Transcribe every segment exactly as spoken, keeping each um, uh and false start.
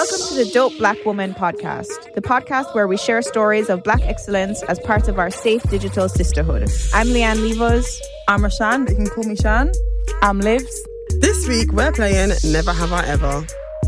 Welcome to the Dope Black Woman podcast, the podcast where we share stories of Black excellence as part of our safe digital sisterhood. I'm Leanne Levos. I'm Rashan. You can call me Shan. I'm Livs. This week we're playing Never Have I Ever.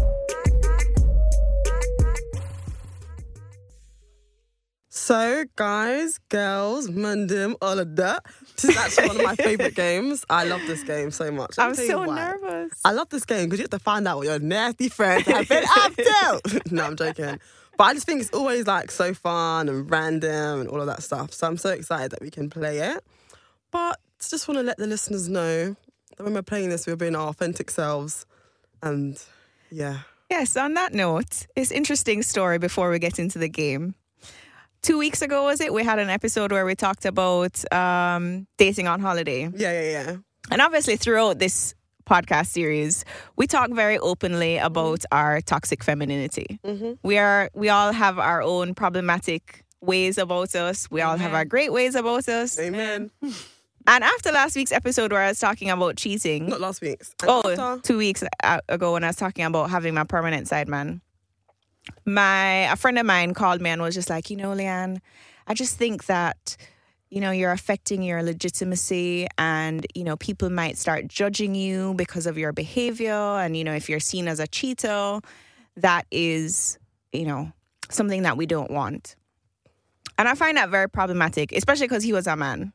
So, guys, girls, Mundim, all of that. This is actually one of my favourite games. I love this game so much. Let me I'm tell so you why. nervous. I love this game because you have to find out what your nasty friends have been up to. No, I'm joking. But I just think it's always like so fun and random and all of that stuff. So I'm so excited that we can play it. But just want to let the listeners know that when we're playing this, we're being our authentic selves. And yeah. Yes, on that note, it's an interesting story before we get into the game. Two weeks ago, was it? We had an episode where we talked about um, dating on holiday. Yeah, yeah, yeah. And obviously throughout this podcast series, we talk very openly about our toxic femininity. Mm-hmm. We are, we all have our own problematic ways about us. We all have our great ways about us. Amen. And after last week's episode where I was talking about cheating. Not last week's. And Oh, after- two weeks ago when I was talking about having my permanent side man. My a friend of mine called me and was just like, you know, Leanne, I just think that, you know, you're affecting your legitimacy and, you know, people might start judging you because of your behavior. And, you know, if you're seen as a cheater, that is, you know, something that we don't want. And I find that very problematic, especially because he was a man.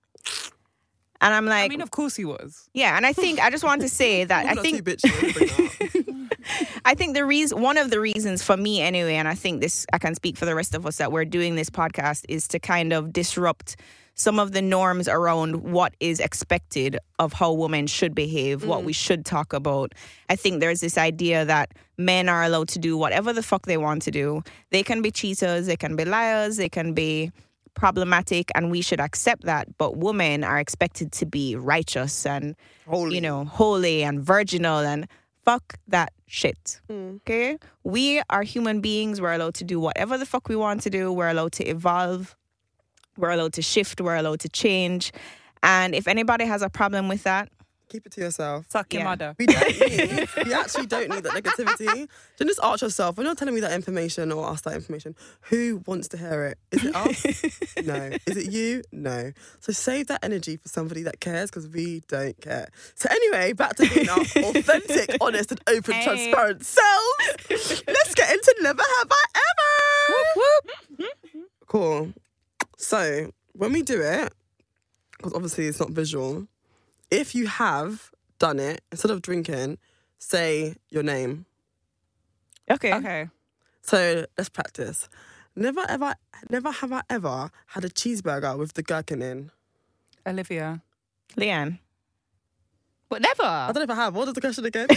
And I'm like, I mean, of course he was. yeah. And I think I just want to say that I Not think too bitchy, bring it up. I think the reason, one of the reasons for me anyway, and I think this, I can speak for the rest of us that we're doing this podcast, is to kind of disrupt some of the norms around what is expected of how women should behave, mm. what we should talk about. I think there's this idea that men are allowed to do whatever the fuck they want to do. They can be cheaters, they can be liars, they can be problematic, and we should accept that. But women are expected to be righteous and, Holy. you know, holy and virginal, and fuck that shit. Mm. Okay? We are human beings. We're allowed to do whatever the fuck we want to do. We're allowed to evolve. We're allowed to shift. We're allowed to change. And if anybody has a problem with that, Keep it to yourself. Suck your Yeah. mother. We don't need, we actually don't need that negativity. Then just ask yourself, when you're telling me that information or us that information, who wants to hear it? Is it us? No. Is it you? No. So save that energy for somebody that cares, because we don't care. So anyway, back to being our authentic, honest and open, Hey. transparent selves. Let's get into Never Have I Ever. Cool. So when we do it, because obviously it's not visual, if you have done it, instead of drinking, say your name. okay. Okay. So let's practice. Never ever, never have I ever had a cheeseburger with the gherkin in. Olivia. Leanne. But never. I don't know if I have. What was the question again?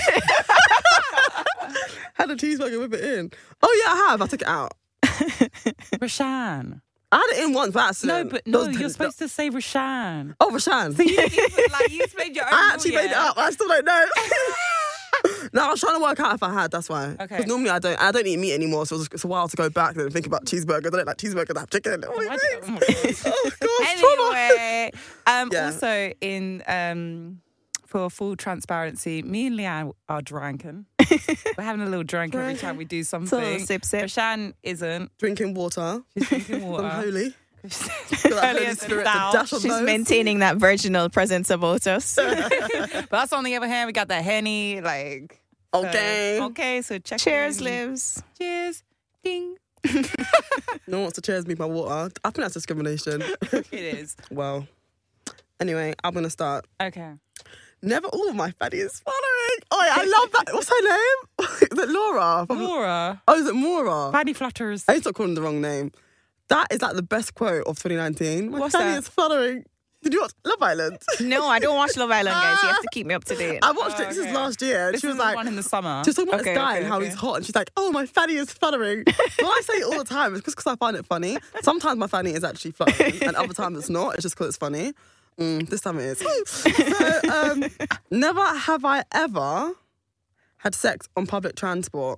Had a cheeseburger with it in. Oh yeah, I have. I took it out. Rashan. I had it in once by accident. No, but no, That was- you're supposed to say Rashan. Oh, Rashan. So you didn't even, like, you made your own I rule, actually yeah? made it up. I still don't know. No, I was trying to work out if I had, that's why. Okay. Because normally I don't I don't eat meat anymore, so it's, it's a while to go back and think about cheeseburgers. I don't like cheeseburgers that have chicken. Oh, my Why days. do- oh my God. Oh, gosh, trauma. Anyway, um, Yeah. also in um, for full transparency, me and Leanne are drinking. We're having a little drink every time we do something. So sip, sip. Rashan isn't. Drinking water. She's drinking water. I'm holy. Holy Got that Holy as a Spirit, the thou. dash on She's those. maintaining that virginal presence about us. But us on the other hand, we got that Henny, like. so- Okay. okay, so check. Cheers, in. Livs. Cheers. Ding. No one wants to cheers me my water. I think that's discrimination. It is. Well, anyway, I'm going to start. Okay. Never, oh, my fatty is following. Oh, yeah, I love that. What's her name? Is it Laura? From- Laura. Oh, is it Maura? Fanny flutters. I used to call him the wrong name. That is like the best quote of twenty nineteen. My What's fanny that? is fluttering. Did you watch Love Island? No, I don't watch Love Island, guys. You have to keep me up to date. I watched Oh, it. This is okay. last year. And This she was is the like, one in the summer. she was talking about Okay, this guy okay, and how okay. he's hot. And she's like, oh, my fanny is fluttering. So I say it all the time. It's just because I find it funny. Sometimes my fanny is actually fluttering and other times it's not. It's just because it's funny. Mm, this time it is. So, um, never have I ever had sex on public transport.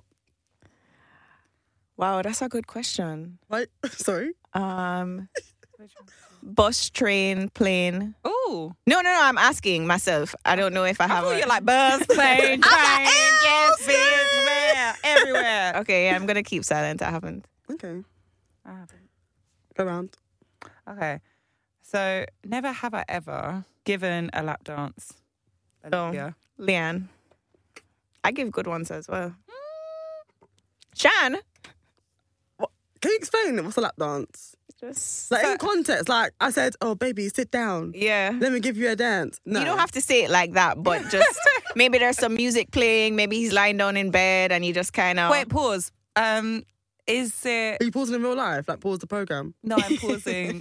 Wow, that's a good question. Right? Sorry? Um, bus, train, plane. Oh. No, no, no. I'm asking myself. I don't know if I I have. thought a- you're like bus, plane, train, yes, bitch, man. everywhere, everywhere. Okay, yeah, I'm gonna keep silent. I haven't. Okay, I haven't. go round. Okay. So, never have I ever given a lap dance. Oh. Yeah. Leanne. I give good ones as well. Shan. Can you explain what's a lap dance? Just Like in context, like I said, oh baby, sit down. yeah. Let me give you a dance. No. You don't have to say it like that, but just maybe there's some music playing. Maybe he's lying down in bed and you just kind of Wait, pause. Um, is it... Are you pausing in real life? Like pause the program. No, I'm pausing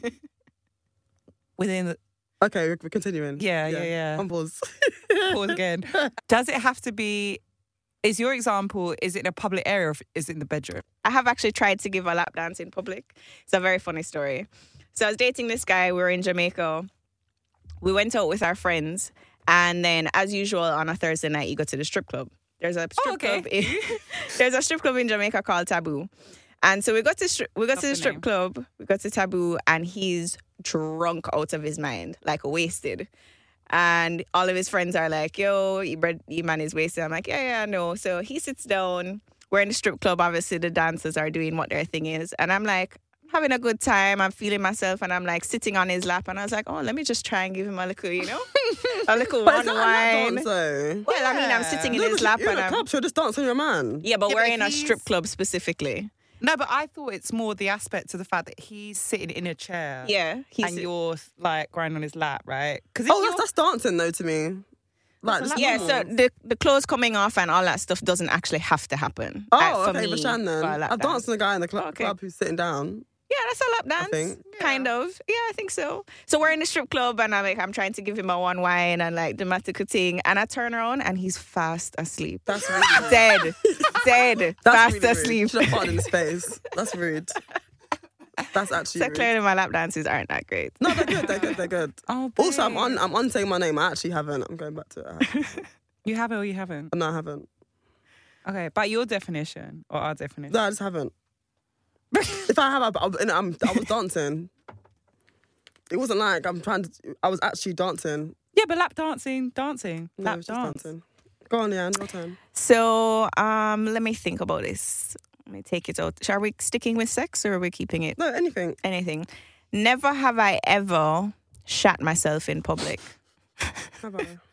within the... Okay, we're, we're continuing. Yeah, yeah, yeah. Unpause. Pause again. Does it have to be... Is your example, is it in a public area or is it in the bedroom? I have actually tried to give a lap dance in public. It's a very funny story. So I was dating this guy. We were in Jamaica. We went out with our friends. And then, as usual, on a Thursday night, you go to the strip club. There's a strip Oh, okay. club. In, there's a strip club in Jamaica called Taboo. And so we got to stri- we got Love to the the strip name. club. We got to Taboo, and he's drunk out of his mind, like wasted. And all of his friends are like, yo, you, bred- you man is wasted. I'm like, yeah, yeah, no. So he sits down. We're in the strip club. Obviously, the dancers are doing what their thing is. And I'm like, having a good time. I'm feeling myself. And I'm like sitting on his lap. And I was like, oh, let me just try and give him a little, you know, a little But one it's not a lap wine. dance, though. Well, I mean, I'm Yeah. sitting in No, his but lap. you're in And a I'm, club, so just dance on your man. yeah, but Yeah, we're but in a he's- strip club specifically. No, but I thought it's more the aspect of the fact that he's sitting in a chair. Yeah. He's, And you're like grinding on his lap, right? Because Oh, that's, that's dancing though to me. Like, That's just a yeah, lap so normal. the, the clothes coming off and all that stuff doesn't actually have to happen. Oh, uh, for okay, me, for Shan then. for a lap I've dance. danced with a guy in the club, Okay. club who's sitting down. Yeah, that's a lap dance. think. Kind of. Yeah, I think so. So we're in the strip club and I'm like, I'm trying to give him a one wine and like the magical thing. And I turn around and he's fast asleep. That's really Dead. Dead. That's fast really asleep. rude. Should have farted in his face. That's rude. That's actually So rude. clearly my lap dances aren't that great. No, they're good. They're good. They're good. Oh, Also, I'm babe. on. I'm on saying my name. I actually haven't. I'm going back to it. I haven't. You have it or you haven't? No, I haven't. Okay, by your definition or our definition? No, I just haven't. If I have, I, I, and I'm, I was dancing. It wasn't like I'm trying to. I was actually dancing. Yeah, but lap dancing, dancing, No, I lap was just dance. dancing. Go on, Leanne. Your turn. So um, let me think about this. Let me take it out. Are we sticking with sex or are we keeping it? No, anything. Anything. Never have I ever shat myself in public. How about you?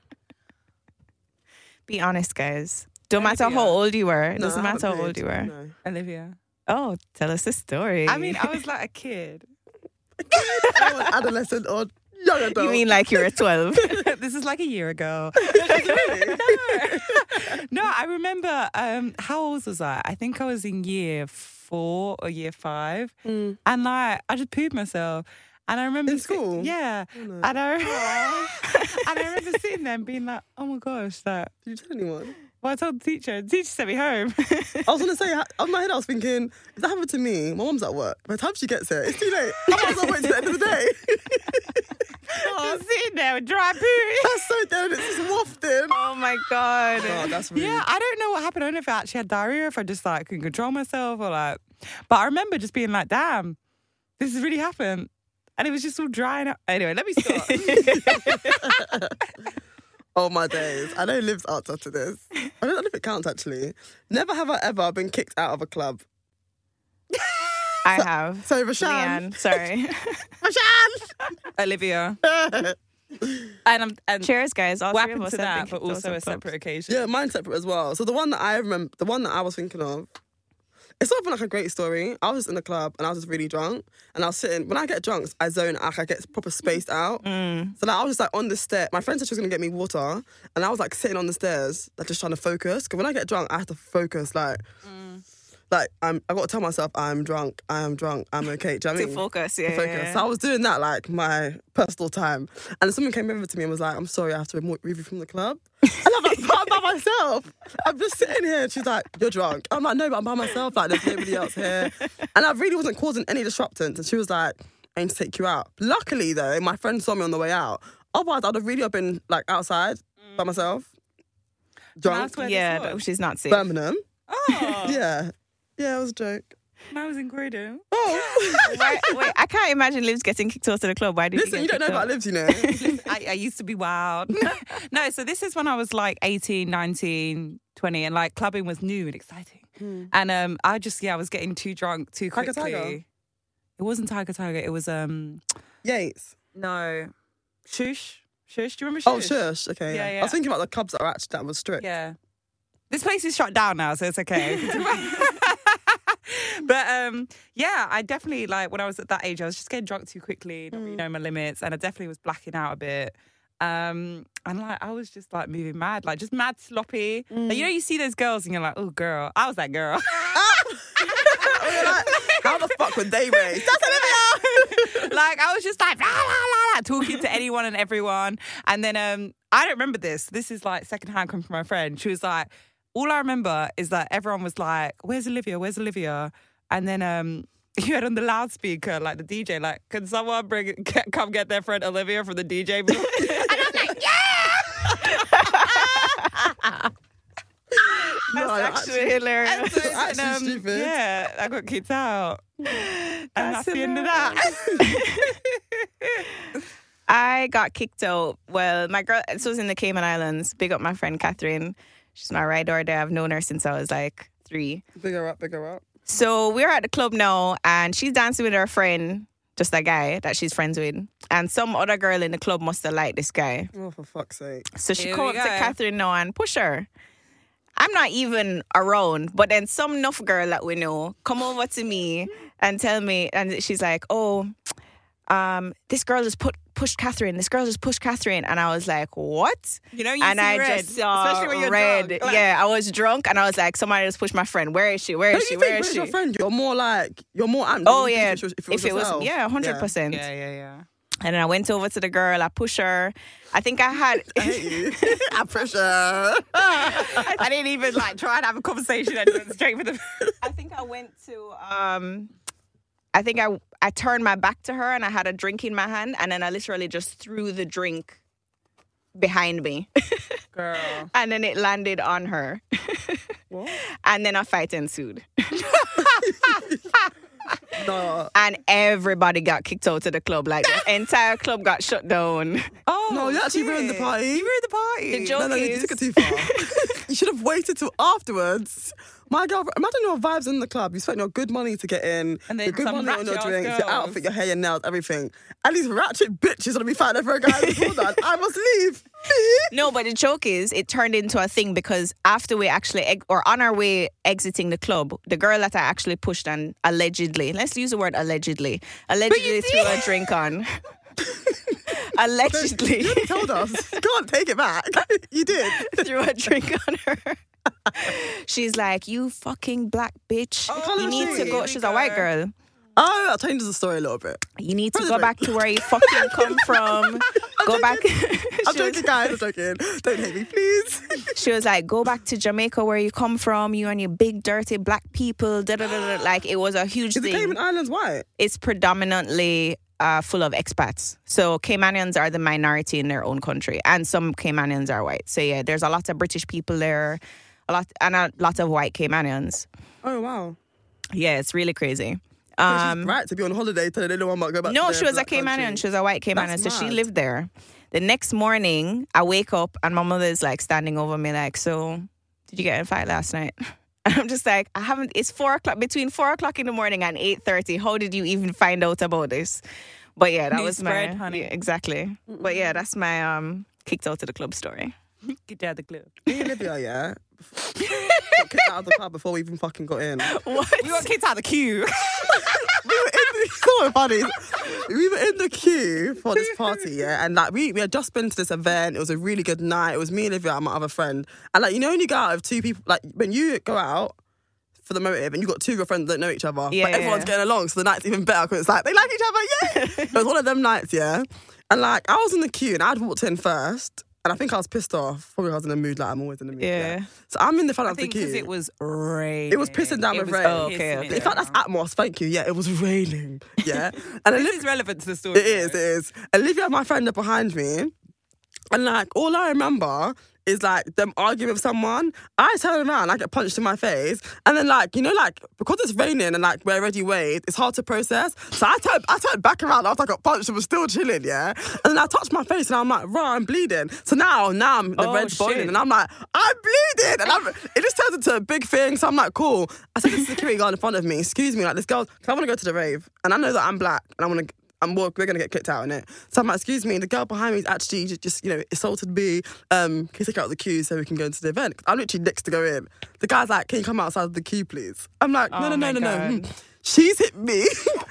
Be honest, guys. Don't Olivia. matter how old you were. It No, doesn't I matter how haven't old you were. paid. No. Olivia. Oh, tell us the story. I mean, I was like a kid. I was adolescent or young adult. you mean like you were twelve? This is like a year ago. No, I remember, um, how old was I? I think I was in year four or year five. Mm. And like, I just pooed myself. And I remember... In sit- school? Yeah. Oh, no. And I, and I remember sitting there and being like, oh my gosh, like, Did you tell anyone? well, I told the teacher. The teacher sent me home. I was gonna say, on my head, I was thinking, if that happened to me, my mum's at work. By the time she gets here, it's too late. I might as well wait till the end of the day. Just sitting there with dry poo. That's so dead. It's just wafting. Oh my god. Oh, that's rude. Yeah, I don't know what happened. I don't know if I actually had diarrhea, if I just like couldn't control myself or like. But I remember just being like, damn, this has really happened. And it was just all drying up. Anyway, let me stop. Oh my days. I know Liv's answer to this. I don't know if it counts actually. Never have I ever been kicked out of a club. I have. So Rashan. Leanne, sorry. Rashan! Olivia. And I'm and Cheers, guys. All what three of happened us to have that, been but kicked out also of a clubs. separate occasion. Yeah, mine's separate as well. So the one that I remember, the one that I was thinking of, it's not even like a great story. I was just in the club and I was just really drunk. And I was sitting, when I get drunk, I zone out, I get proper spaced out. Mm. So like, I was just like on the stair. My friend said she was going to get me water. And I was like sitting on the stairs, like just trying to focus. Because when I get drunk, I have to focus. Like, like I'm, I got to tell myself, I'm drunk, I am drunk, I'm okay. Do you know what I To mean? focus, To yeah. focus. yeah, So I yeah. was doing that like my personal time. And then someone came over to me and was like, I'm sorry, I have to remove you from the club. And I'm like, but I'm by myself. I'm just sitting here. And she's like, you're drunk. I'm like, no, but I'm by myself. Like, there's nobody else here. And I really wasn't causing any disruptance. And she was like, I need to take you out. Luckily, though, my friend saw me on the way out. Otherwise, I'd have really been like outside by myself. Drunk. That's where Yeah, this that- was. she's not safe. Birmingham. Oh, Yeah. Yeah, it was a joke. I was in Croydon. Oh. Why, wait, I can't imagine Liv's getting kicked out of the club. Why did Listen, he you get don't know kicked about out? Livs, you know. I, I used to be wild. No, so this is when I was like eighteen, nineteen, twenty, and like clubbing was new and exciting. And um, I just, yeah, I was getting too drunk too Tiger quickly. Tiger? It wasn't Tiger Tiger. It was, um, Yates. no, Shush. Shush, do you remember Shush? Oh, shush. Okay. Yeah, Yeah, yeah. I was thinking about the clubs that were actually that was strict. Yeah. This place is shut down now, so it's okay. But um, yeah, I definitely, like, when I was at that age, I was just getting drunk too quickly, not really knowing my limits, and I definitely was blacking out a bit. Um, and like, I was just like moving mad, like just mad sloppy. Like, you know, you see those girls and you're like, oh, girl. I was that girl. You're like, how the fuck would they race? That's Olivia. Like, I was just like, la, la, la, la, talking to anyone and everyone. And then um, I don't remember this. This is like secondhand coming from my friend. She was like, all I remember is that everyone was like, where's Olivia? Where's Olivia? And then um, you had on the loudspeaker, like the D J, like, can someone bring it, get, come get their friend Olivia from the D J booth? And I'm like, yeah! No, That's actually hilarious. And so, That's and, actually stupid. Yeah, I got kicked out. And that's, That's the end of that. I got kicked out. Well, my girl, this was in the Cayman Islands. Big up my friend Catherine. She's my ride or die. I've known her since I was like three. Bigger up, bigger up. So we're at the club now, and she's dancing with her friend, just a guy that she's friends with. And some other girl in the club must have liked this guy. Oh, for fuck's sake. So she Here called we up to go. Catherine now and push her. I'm not even around, but then some nuff girl that we know come over to me and tell me, and she's like, oh, um, this girl just put pushed Catherine. This girl just pushed Catherine. And I was like, what? You know, you and see I red, just saw especially when you're red. drunk. Like- Yeah, I was drunk and I was like, somebody just pushed my friend. Where is she? Where Don't is she? you Where think is when she? it's your friend, you're more like, you're more amped. Oh, than you yeah. think If it was, If it was, yourself. yeah, one hundred percent. Yeah, yeah, yeah. And then I went over to the girl. I pushed her. I think I had... I hate you. I pressure. I didn't even like try and have a conversation and went straight for the. I think I went to... um. I think I I turned my back to her and I had a drink in my hand and then I literally just threw the drink behind me. Girl. And then it landed on her. What? And then a fight ensued. No. And everybody got kicked out of the club. Like the entire club got shut down. Oh, No, you actually shit. ruined the party. You ruined the party. The joke No, no, you is- took it too far. You should have waited till afterwards. My girl, imagine your vibes in the club. You spent your good money to get in, And then your good some money on your ratchet-ass drinks, your girls. outfit, your hair, your nails, everything. And these ratchet bitches gonna be fighting for a guy before that. I must leave. No, but the joke is it turned into a thing because after we actually, ex- or on our way exiting the club, the girl that I actually pushed and allegedly, let's use the word allegedly, allegedly threw a drink on. Allegedly. You told us. You can't take it back. You did. threw a drink on her. She's like, you fucking black bitch. Oh, you need to here go. we She's a white go. girl. Oh, that changes the story a little bit. You need to Where's go the back drink? to where you fucking come from. Go back. I'm She was- joking, guys. I'm joking. Don't hate me, please. She was like, go back to Jamaica where you come from, you and your big dirty black people. Da, da, da, da. Like it was a huge Is the thing. Cayman Islands white? It's predominantly uh, full of expats. So Caymanians are the minority in their own country, and some Caymanians are white. So yeah, there's a lot of British people there, a lot and a lot of white Caymanians. Oh, wow. Yeah, it's really crazy. So Um, she's right to be on holiday telling anyone about go back no, to she their was a black Caymanian. country. She was a white Caymanian, That's so she mad. lived there. The next morning, I wake up and my mother's like standing over me, like, "So, did you get in a fight last night?" And I'm just like, "I haven't." It's four o'clock between four o'clock in the morning and eight thirty. How did you even find out about this? But yeah, that News was spread, my honey. yeah, exactly. But yeah, that's my um kicked out of the club story. Get out the club. Me and Olivia, yeah. Got kicked out of the club before we even fucking got in. What? We got kicked out of the queue. We were in the, so funny. We were in the queue for this party, yeah, and like we, we had just been to this event. It was a really good night. It was me, Olivia, and my other friend. And like you know, when you go out with two people, like when you go out for the motive and you got two of your friends that know each other, Yeah, but everyone's yeah. getting along, so the night's even better because it's like they like each other. Yeah, it was one of them nights, yeah. And like I was in the queue and I'd walked in first. And I think I was pissed off. Probably I was in a mood, like I'm always in a mood. Yeah. Yeah. So I'm in the front I of the think queue. because it was raining. It was pissing down It with was rain. Oh, okay, pissing okay. it In fact, that's down. Atmos. Thank you. Yeah, it was raining. Yeah. And This Olivia, is relevant to the story. it is, it is. Olivia and my friend are behind me. And like, all I remember is like them arguing with someone. I turn around, I get punched in my face, and then like, you know, like because it's raining and like we're already weighed, it's hard to process. So I turned, I turned back around after I got punched and was still chilling, yeah. And then I touched my face and I'm like, raw, I'm bleeding. So now, now I'm the Oh, red's boiling, shit. and I'm like, I'm bleeding, and I'm, it just turns into a big thing. So I'm like, cool. I said to the security guard in front of me, excuse me, like this girl, cause I want to go to the rave, and I know that I'm black, and I want to. I'm, we're going to get kicked out in it. So I'm like, excuse me, the girl behind me is actually just, just, you know, assaulted me. Um, can you take her out of the queue so we can go into the event? I'm literally next to go in. The guy's like, can you come outside of the queue, please? I'm like, no, Oh no, no, my no, no. God. Hmm. She's hit me.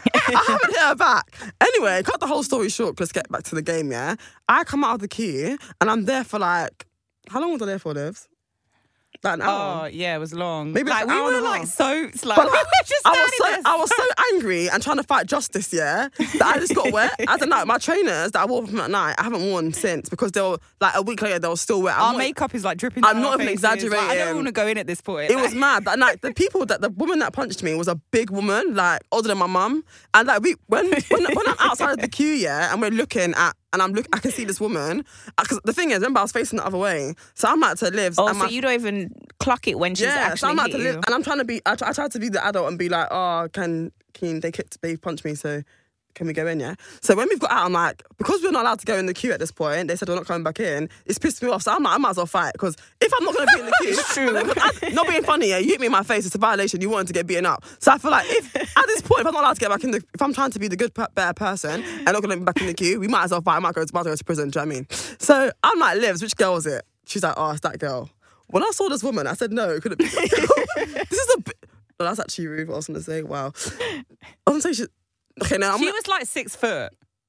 I haven't hit her back. Anyway, cut the whole story short, let's get back to the game, yeah? I come out of the queue and I'm there for like, how long was I there for, Devs? Like an hour. Oh, yeah, it was long. Maybe like, like an we hour were and a like half. so, it's like, But we like, were just I was so standing there. I was so angry and trying to fight justice, yeah, that I just got wet. As in, like, my trainers that I wore from that night, I haven't worn since because they were like a week later they were still wet. I'm Our not- makeup is like dripping. I'm down not our even faces. Like, I exaggerating. don't want to go in at this point. It was mad. And like the people that the woman that punched me was a big woman, like older than my mum. And like we when when, when I'm outside of the queue, yeah, and we're looking at and I'm look I can see this woman. Because the thing is, remember I was facing the other way, so I'm like to live. Oh, and so my, you don't even clock it when she's yeah, so actually I'm like hit to you. live, and I'm trying to be. I, try, I tried to be the adult and be like, oh, can can they kicked they punched me, so can we go in? Yeah. So when we've got out, I'm like, because we're not allowed to go in the queue at this point. They said we're not coming back in. It's pissed me off. So I'm like, I might as well fight because if I'm not going to be in the queue, It's true. I, not being funny, yeah, you hit me in my face. It's a violation. You wanted to get beaten up. So I feel like if at this point, if I'm not allowed to get back in the, if I'm trying to be the good, better person and not going to be back in the queue, we might as well fight. I might go to, might go to prison. Do you know what I mean? So I'm like, Livs, which girl is it? She's like, oh, it's that girl. When I saw this woman, I said, no, it couldn't be that girl. This is a bit. No, that's actually rude. What I was going to say. Wow. I was going to say she. Okay, now I'm She gonna- was like six foot.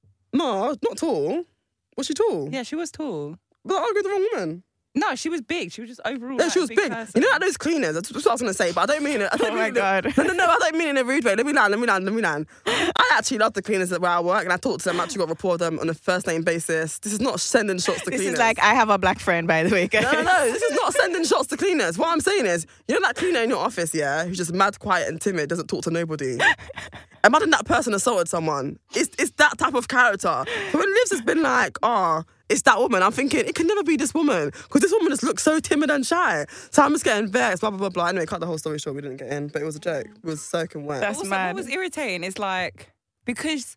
no, not tall. Was she tall? Yeah, she was tall. But I argued with the wrong woman. No, she was big. She was just overall. Yeah, like, she a was big. person. You know, like those cleaners. That's what I was gonna say, but I don't mean it. I don't Oh mean my it- God. No, no, no. I don't mean it in a rude way. Let me land. Let me land. Let me land. I actually love the cleaners where I work, and I talk to them. I actually got rapport with them on a first name basis. This is not sending shots to This cleaners. is like, I have a black friend, by the way. No, no, no. This is not sending shots to cleaners. What I'm saying is, you know that cleaner in your office, yeah, who's just mad, quiet, and timid, doesn't talk to nobody. Imagine that person assaulted someone. It's it's that type of character. So when Livs has been like, oh, it's that woman, I'm thinking, it can never be this woman. Because this woman just looks so timid and shy. So I'm just getting vexed, blah, blah, blah, blah. Anyway, cut the whole story short, we didn't get in. But it was a joke. It was soaking wet. That's also, mad. what was irritating is like, because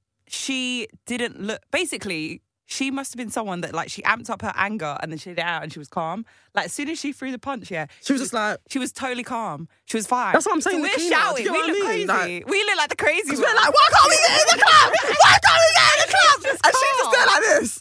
she didn't look, basically, she must have been someone that like she amped up her anger and then she did it out and she was calm. Like as soon as she threw the punch, yeah, She was just like, she was totally calm. She was fine. That's what I'm saying, So the we're cleaner, do shouting. you We get what look I mean? crazy. we look like the crazy because ones. we're like, why can't we get in the club? Why can't we get in the club? And she's just there like this.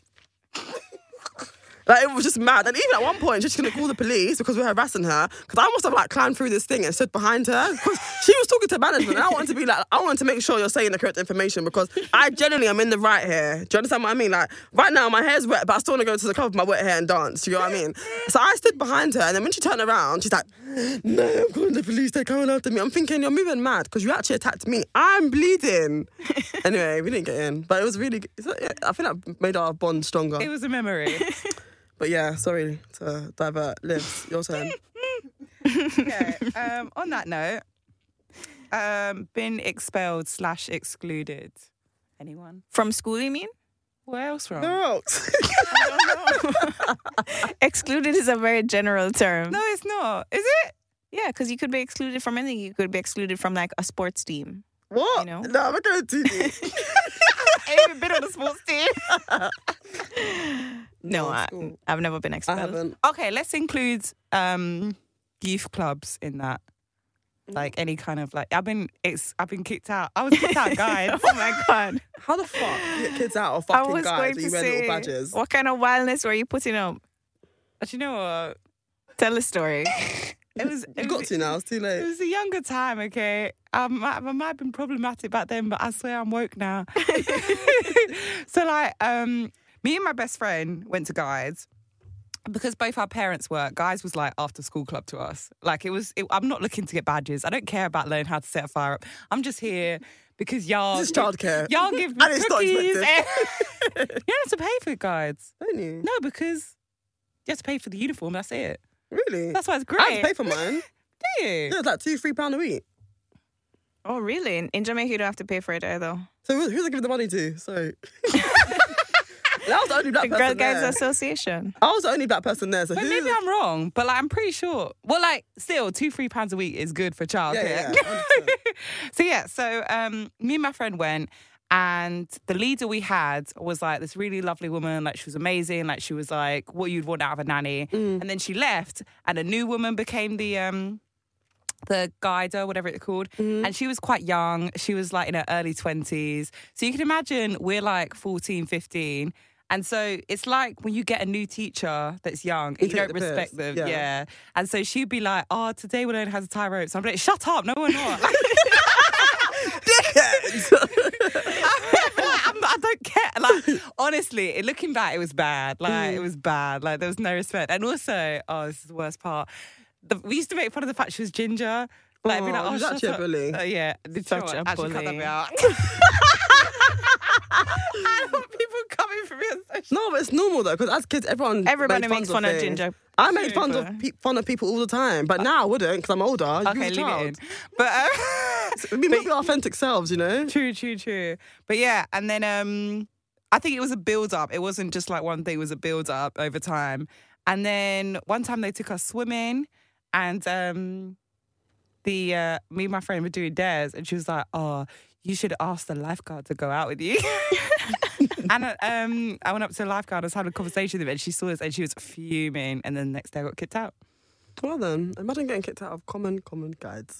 Like, it was just mad. And even at one point, she's going to call the police because we're harassing her. Because I must have, like, climbed through this thing and stood behind her. Because she was talking to management. And I wanted to be like, I wanted to make sure you're saying the correct information because I genuinely am in the right here. Do you understand what I mean? Like, right now, my hair's wet, but I still want to go to the club with my wet hair and dance. Do you know what I mean? So I stood behind her. And then when she turned around, she's like, no, I'm calling the police. They're coming after me. I'm thinking, you're moving mad because you actually attacked me. I'm bleeding. Anyway, we didn't get in. But it was really, I think that made our bond stronger. It was a memory. But yeah, sorry to divert. Livs, your turn. yeah. Um, on that note, um, been expelled slash excluded. Anyone? From school, you mean? Where else from? No. Excluded is a very general term. No, it's not. Is it? Yeah, because you could be excluded from anything. You could be excluded from like a sports team. What? You know? No, I'm not going to do this. Ain't even been on a sports team. No, I, school. I've never been I expelled. haven't. Okay, let's include um, youth clubs in that. Like any kind of like, I've been it's I've been kicked out. I was kicked out, guys. Oh my God. How the fuck do you get kids out of I fucking was guys going where to you wear little say, badges? what kind of wildness were you putting up? But you know what? Tell the story. It was. You It got was, to now, it's too it late. was a younger time, okay? Um, I, I might have been problematic back then, but I swear I'm woke now. So like, um, me and my best friend went to Guides. Because both our parents work, Guys was like after school club to us. Like it was, it, I'm not looking to get badges. I don't care about learning how to set a fire up. I'm just here because y'all... This is childcare. Y'all give me And it's not cookies. expensive. and- you have to pay for Guides. Don't you? No, because you have to pay for the uniform. That's it. Really? That's why it's I had great. to pay for mine. Do you? Yeah, it's like two, three pound a week. Oh, really? In, in Jamaica, you don't have to pay for it either. So who- who's I giving the money to? So I was the only black The person Girl Guides there. Association. I was the only black person there. So But who? maybe I'm wrong, but like I'm pretty sure. Well, like still, two, three pounds a week is good for childcare. Yeah, yeah, one hundred percent. So yeah, so um, me and my friend went, and the leader we had was like this really lovely woman. Like she was amazing. Like she was like what you'd want out of a nanny. Mm. And then she left, and a new woman became the um, the guider, whatever it's called. Mm. And she was quite young. She was like in her early twenties. So you can imagine we're like fourteen, fifteen. And so it's like when you get a new teacher that's young, You you, take don't the piss, respect them. yeah. Yeah. And so she'd be like, oh, today we learn how to tie ropes. I'm like, shut up, no one not. Dickheads. I'm, I don't care. Like, honestly, looking back, it was bad. Like, it was bad. Like, there was no respect. And also, oh, this is the worst part. The, we used to make fun of the fact she was ginger. Like, be like, Oh, oh, was shut actually a up. bully? Uh, yeah, did Such you know a what? Actually cut that bully. bit out. I don't want people coming for me on social. No, but it's normal though, because as kids, everyone Everybody made makes fun of things. ginger. I made fun people. of pe- fun of people all the time, but now I wouldn't because I'm older. You Okay, was a leave child. it in. But um, We might be our authentic selves, you know. true, true, true. But yeah, and then um, I think it was a build up. It wasn't just like one thing; it was a build up over time. And then one time they took us swimming, and um, the uh, me and my friend were doing dares, and she was like, "Oh, you should ask the lifeguard to go out with you." And uh, um, I went up to the lifeguard. I was having a conversation with her, and she saw this, and she was fuming. And then the next day, I got kicked out. Well then, imagine getting kicked out of common common guides.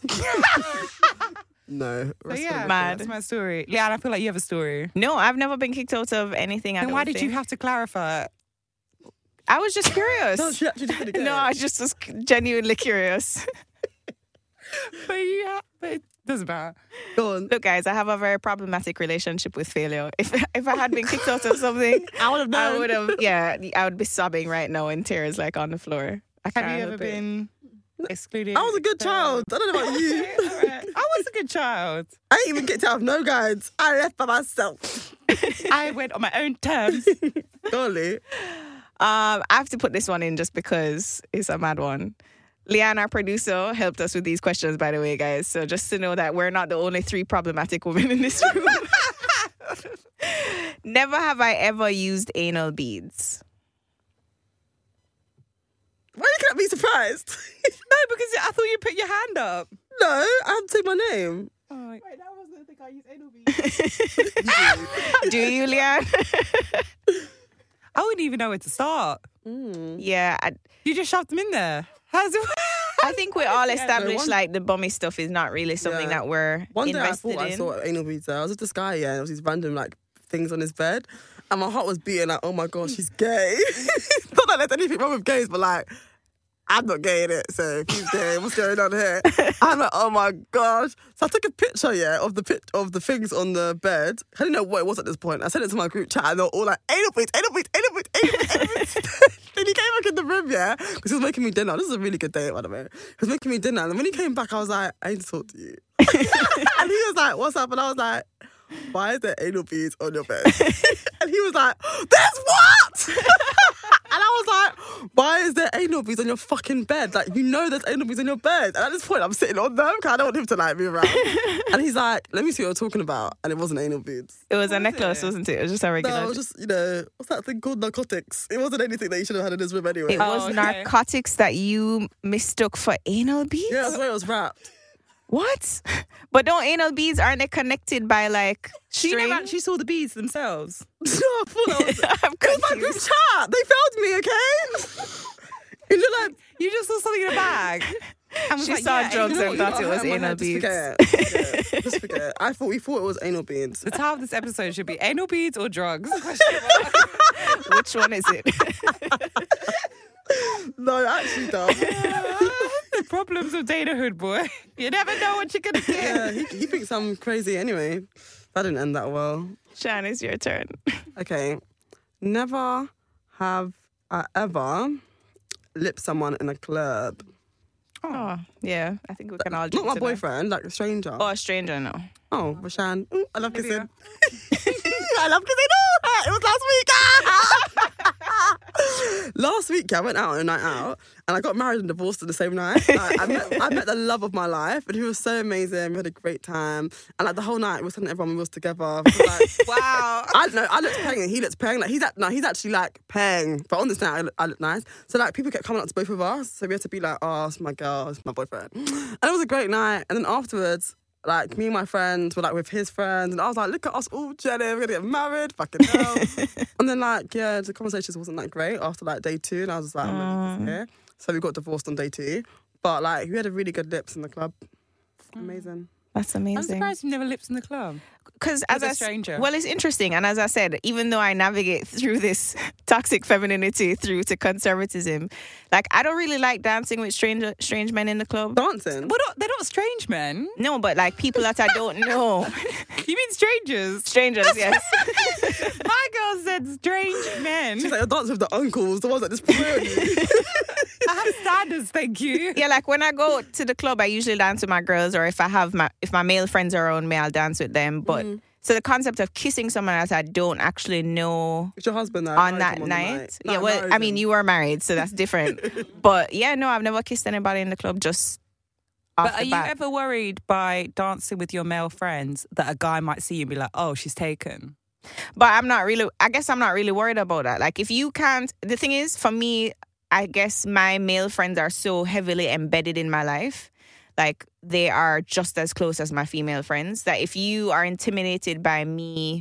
No. So yeah, Mad. that's my story. Leanne, I feel like you have a story. No, I've never been kicked out of anything. I Then don't why did you think. have to clarify? I was just curious. No, she actually did it. No, I just was genuinely curious. But yeah, but it doesn't matter. Go on. Look, guys, I have a very problematic relationship with failure. If if I had been kicked out of something, I would have known. I would have. Yeah, I would be sobbing right now in tears, like on the floor. I Have can't you ever help it. been excluded? I was a good child. I don't know about you. I was a good child. I ain't even kicked out of no guides. I left by myself. I went on my own terms. Golly. Um, I have to put this one in just because it's a mad one. Leanne, our producer, helped us with these questions, by the way, guys. So just to know that we're not the only three problematic women in this room. Never have I ever used anal beads. Why you can't be surprised? No, because I thought you put your hand up. No, I had to say my name. Oh, Wait, that wasn't the thing I used anal beads. Do you, Leanne? I wouldn't even know where to start. Yeah, I, You just shoved them in there. How's it? I think we all established one- like the bummy stuff is not really something Yeah. that we're One day I invested thought I in. saw anal beads there. I was with this guy, yeah, and there was these random like things on his bed. And my heart was beating like, oh my gosh, he's gay. Not that there's anything wrong with gays, but like, I'm not gay in it, so if he's gay, what's going on here? I'm like, oh my gosh. So I took a picture, yeah, of the pit of the things on the bed. I didn't know what it was at this point. I sent it to my group chat and they're all like, anal beads, anal beads, anal beads, anal beads, anal beads. Then he came back in the room, yeah, because he was making me dinner. This is a really good day, by the way. He was making me dinner. And when he came back, I was like, I need to talk to you. And he was like, what's up? And I was like, why is there anal beads on your bed? And he was like, there's what? And I was like, why is there anal beads on your fucking bed? Like, you know there's anal beads on your bed. And at this point, I'm sitting on them because I don't want him to like move around. And he's like, let me see what you're talking about. And it wasn't anal beads. It was a was necklace, it? wasn't it? It was just a regular. No, it was just, you know, what's that thing called? Narcotics. It wasn't anything that you should have had in this room anyway. It Oh, was okay. narcotics that you mistook for anal beads? Yeah, that's why it was wrapped. What? But don't anal beads, aren't they connected by like She string? never actually saw the beads themselves. No, I thought that was... I'm It was my group confused. chat. They found me, okay? You look like... You just saw something in a bag. And was She like, saw yeah, drugs anal and beads. thought it I was had in my anal head, beads. Just forget it. Just forget it. Just forget it. I thought we thought it was anal beads. The title of this episode should be anal beads or drugs? Which one is it? No, actually, dumb. The problems of datahood, boy. You never know what you're gonna get. Yeah, he, he thinks I'm crazy anyway. That didn't end that well. Shan, it's your turn. Okay. Never have I ever lipped someone in a club. Oh, yeah. I think we can all Not drink my to that. boyfriend, like a stranger. Oh, a stranger, no. Oh, Rashan. Ooh, I love kissing. Olivia. I love kissing. Oh, it was last week. Last week, yeah, I went out on a night out and I got married and divorced on the same night. Like, I, met, I met the love of my life and he was so amazing. We had a great time. And like the whole night, we were telling everyone we was together. Because, like, Wow. I don't know, I looked paying and he looked paying. Like, he's, at, no, he's actually like paying. But on this night, I look, I look nice. So like people kept coming up to both of us. So we had to be like, oh, it's my girl, it's my boyfriend. And it was a great night. And then afterwards, like, me and my friends were, like, with his friends. And I was like, look at us all jelly. We're going to get married. Fucking hell. And then, like, yeah, the conversations wasn't that great after, like, day two. And I was just like, I'm ready here. So we got divorced on day two. But, like, we had a really good lips in the club. Amazing. That's I'm amazing. surprised you've never lips in the club. Because With as a I s- stranger. well, it's interesting, and as I said, even though I navigate through this toxic femininity through to conservatism, like I don't really like dancing with strange strange men in the club. Dancing. Well, not, they're not strange men. No, but like people that I don't know, You mean strangers? strangers. Yes. My girl said strange men. She's like, you're dancing with the uncles, the ones that just promote you. I have standards, thank you. Yeah, like when I go to the club, I usually dance with my girls, or if I have my if my male friends are around me, I'll dance with them. But so the concept of kissing someone else I don't actually know It's your husband, though. on Married that him on night. the night. Yeah, No, well, married I mean, him. you were married, so that's different. But yeah, no, I've never kissed anybody in the club. Just off But are the you bat. ever worried by dancing with your male friends that a guy might see you and be like, oh, she's taken? But I'm not really, I guess I'm not really worried about that. Like, if you can't, the thing is, for me, I guess my male friends are so heavily embedded in my life. Like, they are just as close as my female friends. That if you are intimidated by me,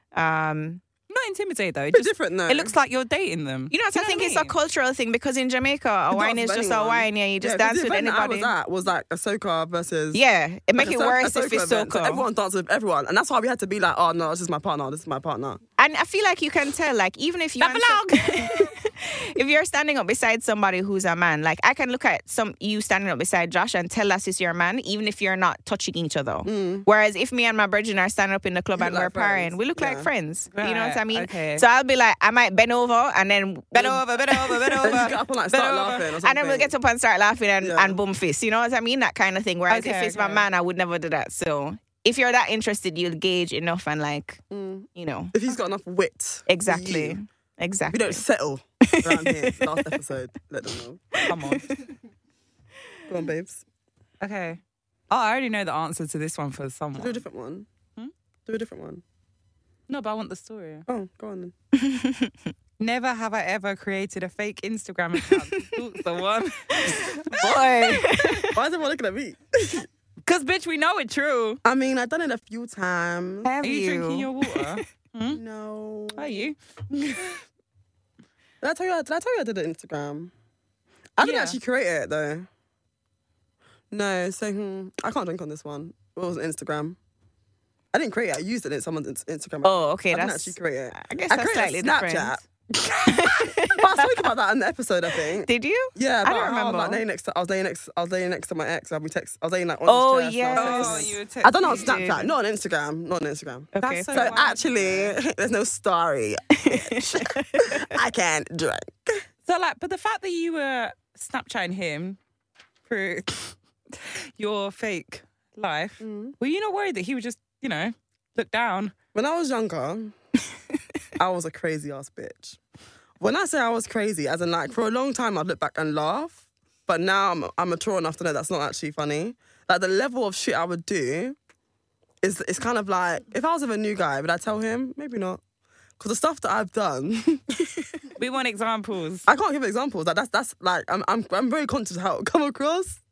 um, Not intimidated though. It, It's just, different, though. it looks like you're dating them. you know, what I think it's a mean? cultural thing because in Jamaica, a wine dance is with just a anyone. wine. Yeah, you just Yeah, 'cause dance the with event that anybody. I was at was like a soca versus... Yeah, it make like it a so- worse a if it's event. So soca. everyone dances with everyone. And that's why we had to be like, oh, no, this is my partner, this is my partner. And I feel like you can tell, like, even if you That vlog. if you're standing up beside somebody who's a man, like I can look at some you standing up beside Josh and tell us it's your man, even if you're not touching each other. Whereas if me and my brethren are standing up in the club You and look we're like friends. partying, we look like Yeah. friends. You know what I Right, mean? okay. So I'll be like, I might bend over and then Bend over, bend over, bend Then you over. get up and like Bend start over. laughing or something. and then we'll get up and start laughing and, Yeah. and boom fist. You know what I mean? That kind of thing. Whereas if Okay, it's my okay. man, I would never do that. So if you're that interested, you'll gauge enough and like, Mm. you know, If he's got enough wit. for exactly. you. Exactly. We don't settle around here. Last episode. Let them know. Come on. Go on, babes. Okay. Oh, I already know the answer to this one for Do a someone. different one. Hmm? Do a different one. No, but I want the story. Oh, go on then. Never have I ever created a fake Instagram account. That's the one. Boy. Why is everyone looking at me? Because, bitch, we know it's true. I mean, I've done it a few times. Have Are you, drinking your water? Hmm? No. Are you? Did I tell you? Did I tell you I did an Instagram? I didn't Yeah. actually create it though. No, so hmm, I can't drink on this one. It was Instagram. I didn't create it. I used it in someone's ins- Instagram. Oh, okay. I didn't That's actually create it. I guess I that's created slightly a different. Snapchat. But I spoke about that in the episode, I think. Did you? Yeah, I about don't how I'm, remember. like, laying next to, I was laying next. I was laying next to my ex. I'll be text. I was laying like on Oh, his chest. and I was yes. Oh, texting him. you were texting I done it on You Snapchat, did. not on Instagram. Not on Instagram. Okay. That's So wild. actually, there's no story. bitch. I can't drink. So, like, but the fact that you were Snapchatting him through your fake life, Mm. were you not worried that he would just, you know, look down? When I was younger, I was a crazy ass bitch. When I say I was crazy, as in like for a long time I'd look back and laugh, but now I'm I'm mature enough to know that's not actually funny. Like the level of shit I would do is it's kind of like if I was with a new guy, would I tell him? Maybe not. Because the stuff that I've done, We want examples. I can't give examples. Like that's that's like I'm I'm I'm very conscious of how it come across.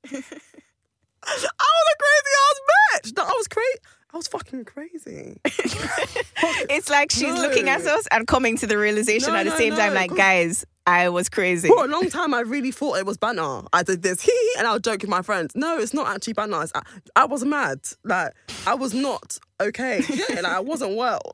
I was a crazy ass bitch. No, I was crazy. I was fucking crazy. It's like she's No. looking at us and coming to the realization No, at the no, same time, no, like, 'cause- guys, I was crazy. For a long time, I really thought it was banter. I did this, hee hee, and I would joke with my friends. No, it's not actually banter. It's, I, I was mad. Like, I was not okay. Yeah, like, I wasn't well.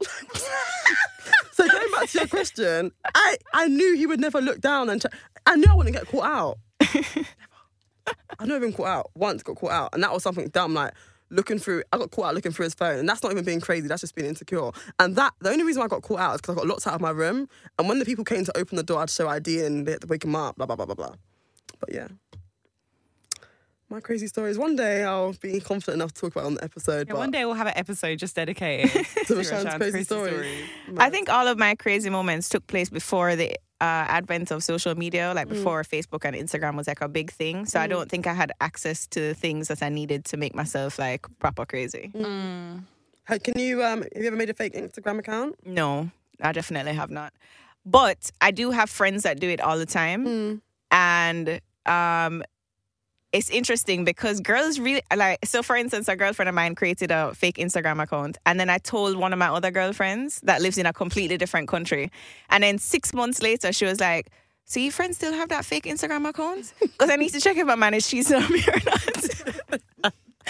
So going back to your question, I, I knew he would never look down and ch- I knew I wouldn't get caught out. Never. I never been caught out. Once got caught out, and that was something dumb. Like looking through, I got caught out looking through his phone, and that's not even being crazy. That's just being insecure. And that the only reason I got caught out is because I got locked out of my room. And when the people came to open the door, I'd show I D, and they had to wake him up. Blah blah blah blah blah. But yeah, My crazy stories. One day I'll be confident enough to talk about it on the episode. Yeah, but one day we'll have an episode just dedicated to to Rashawn's Rashawn's crazy, stories. I think all of my crazy moments took place before the uh, advent of social media, like before Facebook and Instagram was like a big thing. So I don't think I had access to things that I needed to make myself like proper crazy. Hey, can you, um, have you ever made a fake Instagram account? No, I definitely have not. But I do have friends that do it all the time. And um, it's interesting because girls really, like, so for instance, a girlfriend of mine created a fake Instagram account. And then I told one of my other girlfriends that lives in a completely different country. And then six months later, she was like, so your friends still have that fake Instagram account? Because I need to check if my man is cheating on me or not.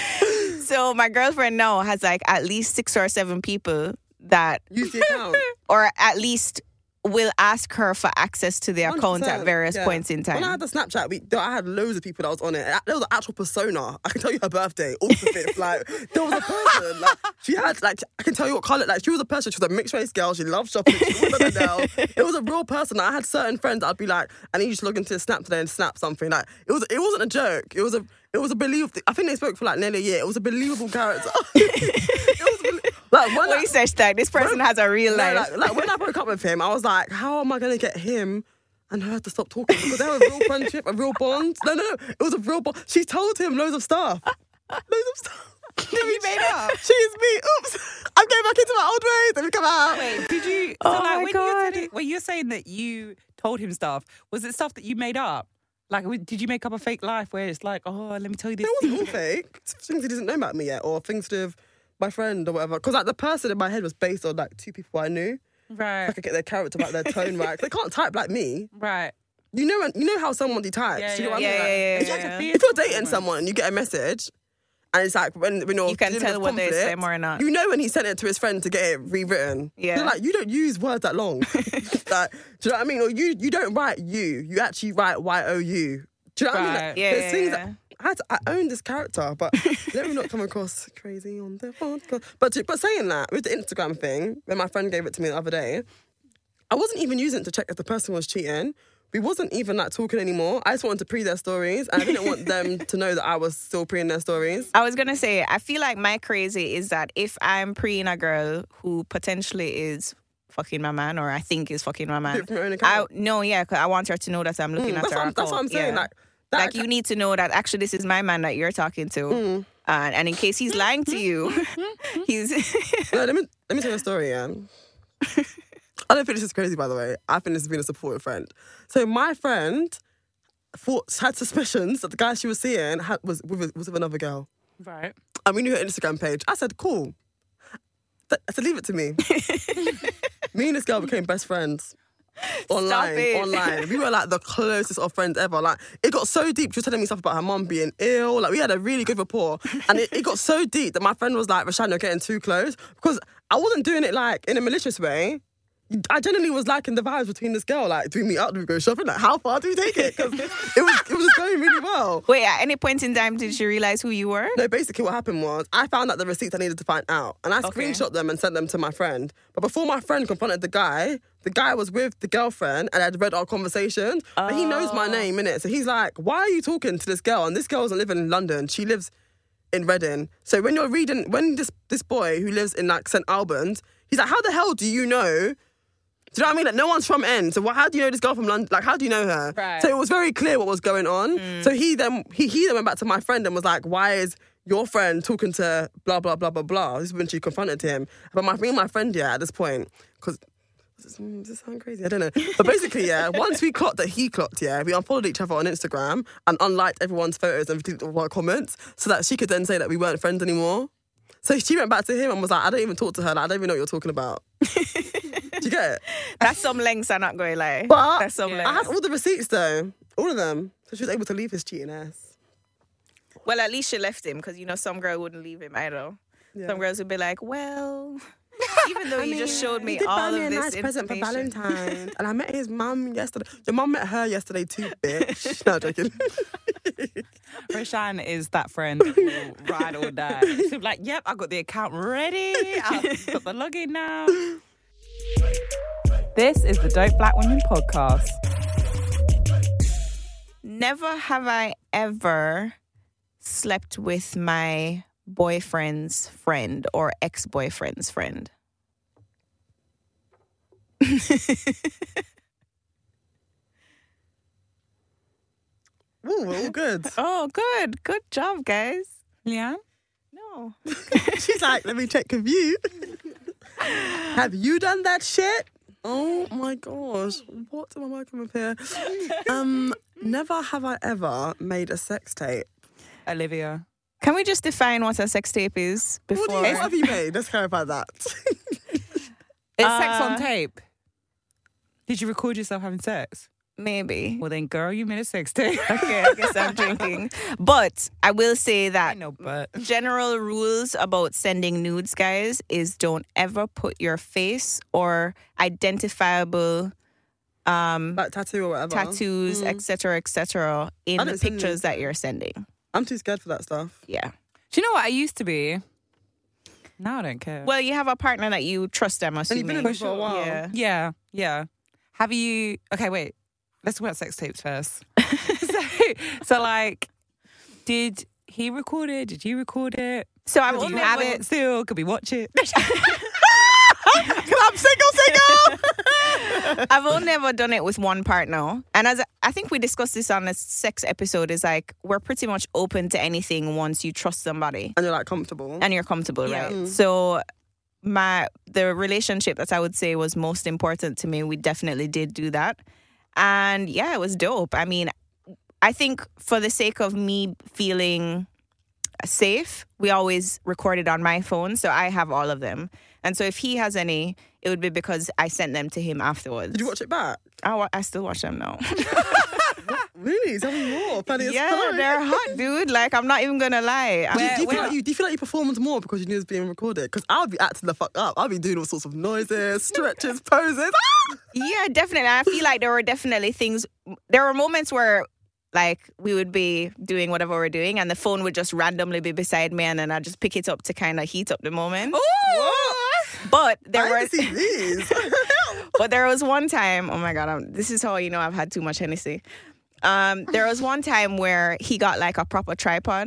So my girlfriend now has like at least six or seven people that Use the account. or at least will ask her for access to the account one hundred at percent, various yeah. points in time. When I had the Snapchat, we, I had loads of people that was on it. There was an actual persona. I can tell you her birthday, August fifth. Like, there was a person. Like, she had, like, I can tell you what colour. Like, she was a person. She was a mixed race girl. She loved shopping. She was a nail. It was a real person. I had certain friends that I'd be like, I need you to log into Snap today and snap something. Like, it was. It wasn't a joke. It was a. It was a believable. I think they spoke for like nearly a year. It was a believable character. It was a belie- like when I, Research that this person has a real no, life. like, like when I broke up with him, I was like, how am I going to get him and her to stop talking? Because they have a real friendship, a real bond. No, no, no. It was a real bond. She told him loads of stuff. Loads of stuff. You made it up. She's me. Oops. I'm going back into my old ways. Let me come out. Wait, did you? So Oh like, my when God. You said it, when you're saying that you told him stuff, was it stuff that you made up? Like, w- did you make up a fake life where it's like, oh, let me tell you this? It wasn't all fake. It's things he doesn't know about me yet, or things to do with my friend or whatever. Because like the person in my head was based on like two people I knew. Right, I could get their character back, their tone right. They can't type like me. right. You know, when, you know how someone types. Yeah, Do you know yeah, what I mean? yeah, yeah, Like, yeah, if, yeah. you- if you're dating someone and you get a message, and it's like when, when you're You can dealing tell with whether it's conflict, them or not. You know when he sent it to his friend to get it rewritten. Yeah. You're like, you don't use words that long. Like, do you know what I mean? Or you you don't write you. You actually write Y O U. Do you know what I mean? Right. Like, Yeah, there's yeah, things yeah. that I had to, I own this character, but let me not come across crazy on the podcast. But to, but saying that with the Instagram thing, when my friend gave it to me the other day, I wasn't even using it to check if the person was cheating. We wasn't even like talking anymore. I just wanted to pre their stories, and I didn't want them to know that I was still pre their stories. I was gonna say, I feel like my crazy is that if I'm preing a girl who potentially is fucking my man, or I think is fucking my Do man, it from your own I account. no, yeah, 'cause I want her to know that I'm looking Mm, at that's, her. what I'm, that's what I'm account. saying. Yeah. Like, that Like you need to know that actually this is my man that you're talking to, Mm. uh, and in case he's lying to you, he's No, let me let me tell you a story, yeah. I don't think this is crazy, by the way. I think this has been a supportive friend. So my friend thought had suspicions that the guy she was seeing had, was with was with another girl, Right. and we knew her Instagram page. I said, "Cool." Th- I said, "Leave it to me." Me and this girl became best friends. Online, it. online. We were like the closest of friends ever. Like, it got so deep. She was telling me stuff about her mum being ill. Like, we had a really good rapport. And it, it got so deep that my friend was like, Rashan, you're getting too close. Because I wasn't doing it like in a malicious way. I genuinely was liking the vibes between this girl. Like, do we meet up? Do we go shopping? Like, how far do we take it? Because it was, it was just going really well. wait. At any point in time, did she realize who you were? No, basically what happened was I found out the receipts I needed to find out. And I Okay. screenshot them and sent them to my friend. But before my friend confronted the guy, the guy was with the girlfriend and I'd read our conversations. But he knows my name, innit? So he's like, why are you talking to this girl? And this girl doesn't live in London. She lives in Reading. So when you're reading, when this, this boy who lives in like Saint Albans, he's like, how the hell do you know? Do you know what I mean? Like, no one's from N. So what, how do you know this girl from London? Like, how do you know her? Right. So it was very clear what was going on. So he then he, he then went back to my friend and was like, why is your friend talking to blah, blah, blah, blah, blah? This is when she confronted him. But my, me and my friend, yeah, at this point, because does this, does this sound crazy? I don't know. But basically, yeah, once we clocked that he clocked, yeah, we unfollowed each other on Instagram and unliked everyone's photos and deleted all our comments so that she could then say that we weren't friends anymore. So she went back to him and was like, I don't even talk to her. Like, I don't even know what you're talking about. Do you get it? That's some lengths. I'm not going to lie. But That's some I lengths. had all the receipts though, all of them. So she was able to leave his cheating ass. Well, at least she left him because you know some girl wouldn't leave him either. Yeah. Some girls would be like, well, even though I you mean, just showed he me did buy all me of a this nice present for information. Valentine's, and I met his mum yesterday. Your mum met her yesterday too, bitch. No, joking. Rashan is that friend that will ride or die. She'll be like, yep, I got the account ready. I've got the login now. This is the Dope Black Women podcast. Never have I ever slept with my boyfriend's friend or ex-boyfriend's friend. Ooh, we're all good. Oh, good. Good job, guys. Leanne? No. She's like, let me check with you. Have you done that shit? Oh my gosh. What am I working with here? Um, never have I ever made a sex tape. Olivia. Can we just define what a sex tape is before? What, do you, what have you made? Let's clarify that. It's Uh, sex on tape. Did you record yourself having sex? Maybe. Well, then, girl, you made a sex tape. Okay, I guess I'm drinking. But I will say I that know, but general rules about sending nudes, guys, is don't ever put your face or identifiable um, Like tattoo or whatever. tattoos, Mm. et cetera, et cetera, in I the don't send pictures nudes. that you're sending. I'm too scared for that stuff. Yeah. do you know what I used to be? Now I don't care. Well, you have a partner that you trust, I'm And assuming. you've been in it for a while. Yeah. yeah, yeah. Have you? Okay, wait. Let's talk about sex tapes first. so, so, like, did he record it? Did you record it? So I've Do you only have ever- it still? Could we watch it? Club single, single! I've only ever done it with one partner. And as I think we discussed this on a sex episode, is like we're pretty much open to anything once you trust somebody And you're like comfortable. and you're comfortable, Yeah. right? Mm. So my the relationship that I would say was most important to me, we definitely did do that. And yeah, it was dope. I mean, I think for the sake of me feeling safe, we always recorded on my phone, so I have all of them. And so if he has any, it would be because I sent them to him afterwards. Did you watch it back? I, wa- I still watch them now. Really? Tell me more. Funny as Yeah, fuck. they're hot, dude. Like, I'm not even gonna lie. Do you, Where- do, you feel where- like you, do you feel like you performed more because you knew it was being recorded? Because I would be acting the fuck up. I'd be doing all sorts of noises, stretches, poses. Ah! Yeah, definitely. I feel like there were definitely things. There were moments where, like, we would be doing whatever we're doing, and the phone would just randomly be beside me, and then I'd just pick it up to kind of heat up the moment. What? But there I was, didn't see these. but there was one time. Oh my god, I'm, this is how you know I've had too much Hennessy. Um, there was one time where he got like a proper tripod,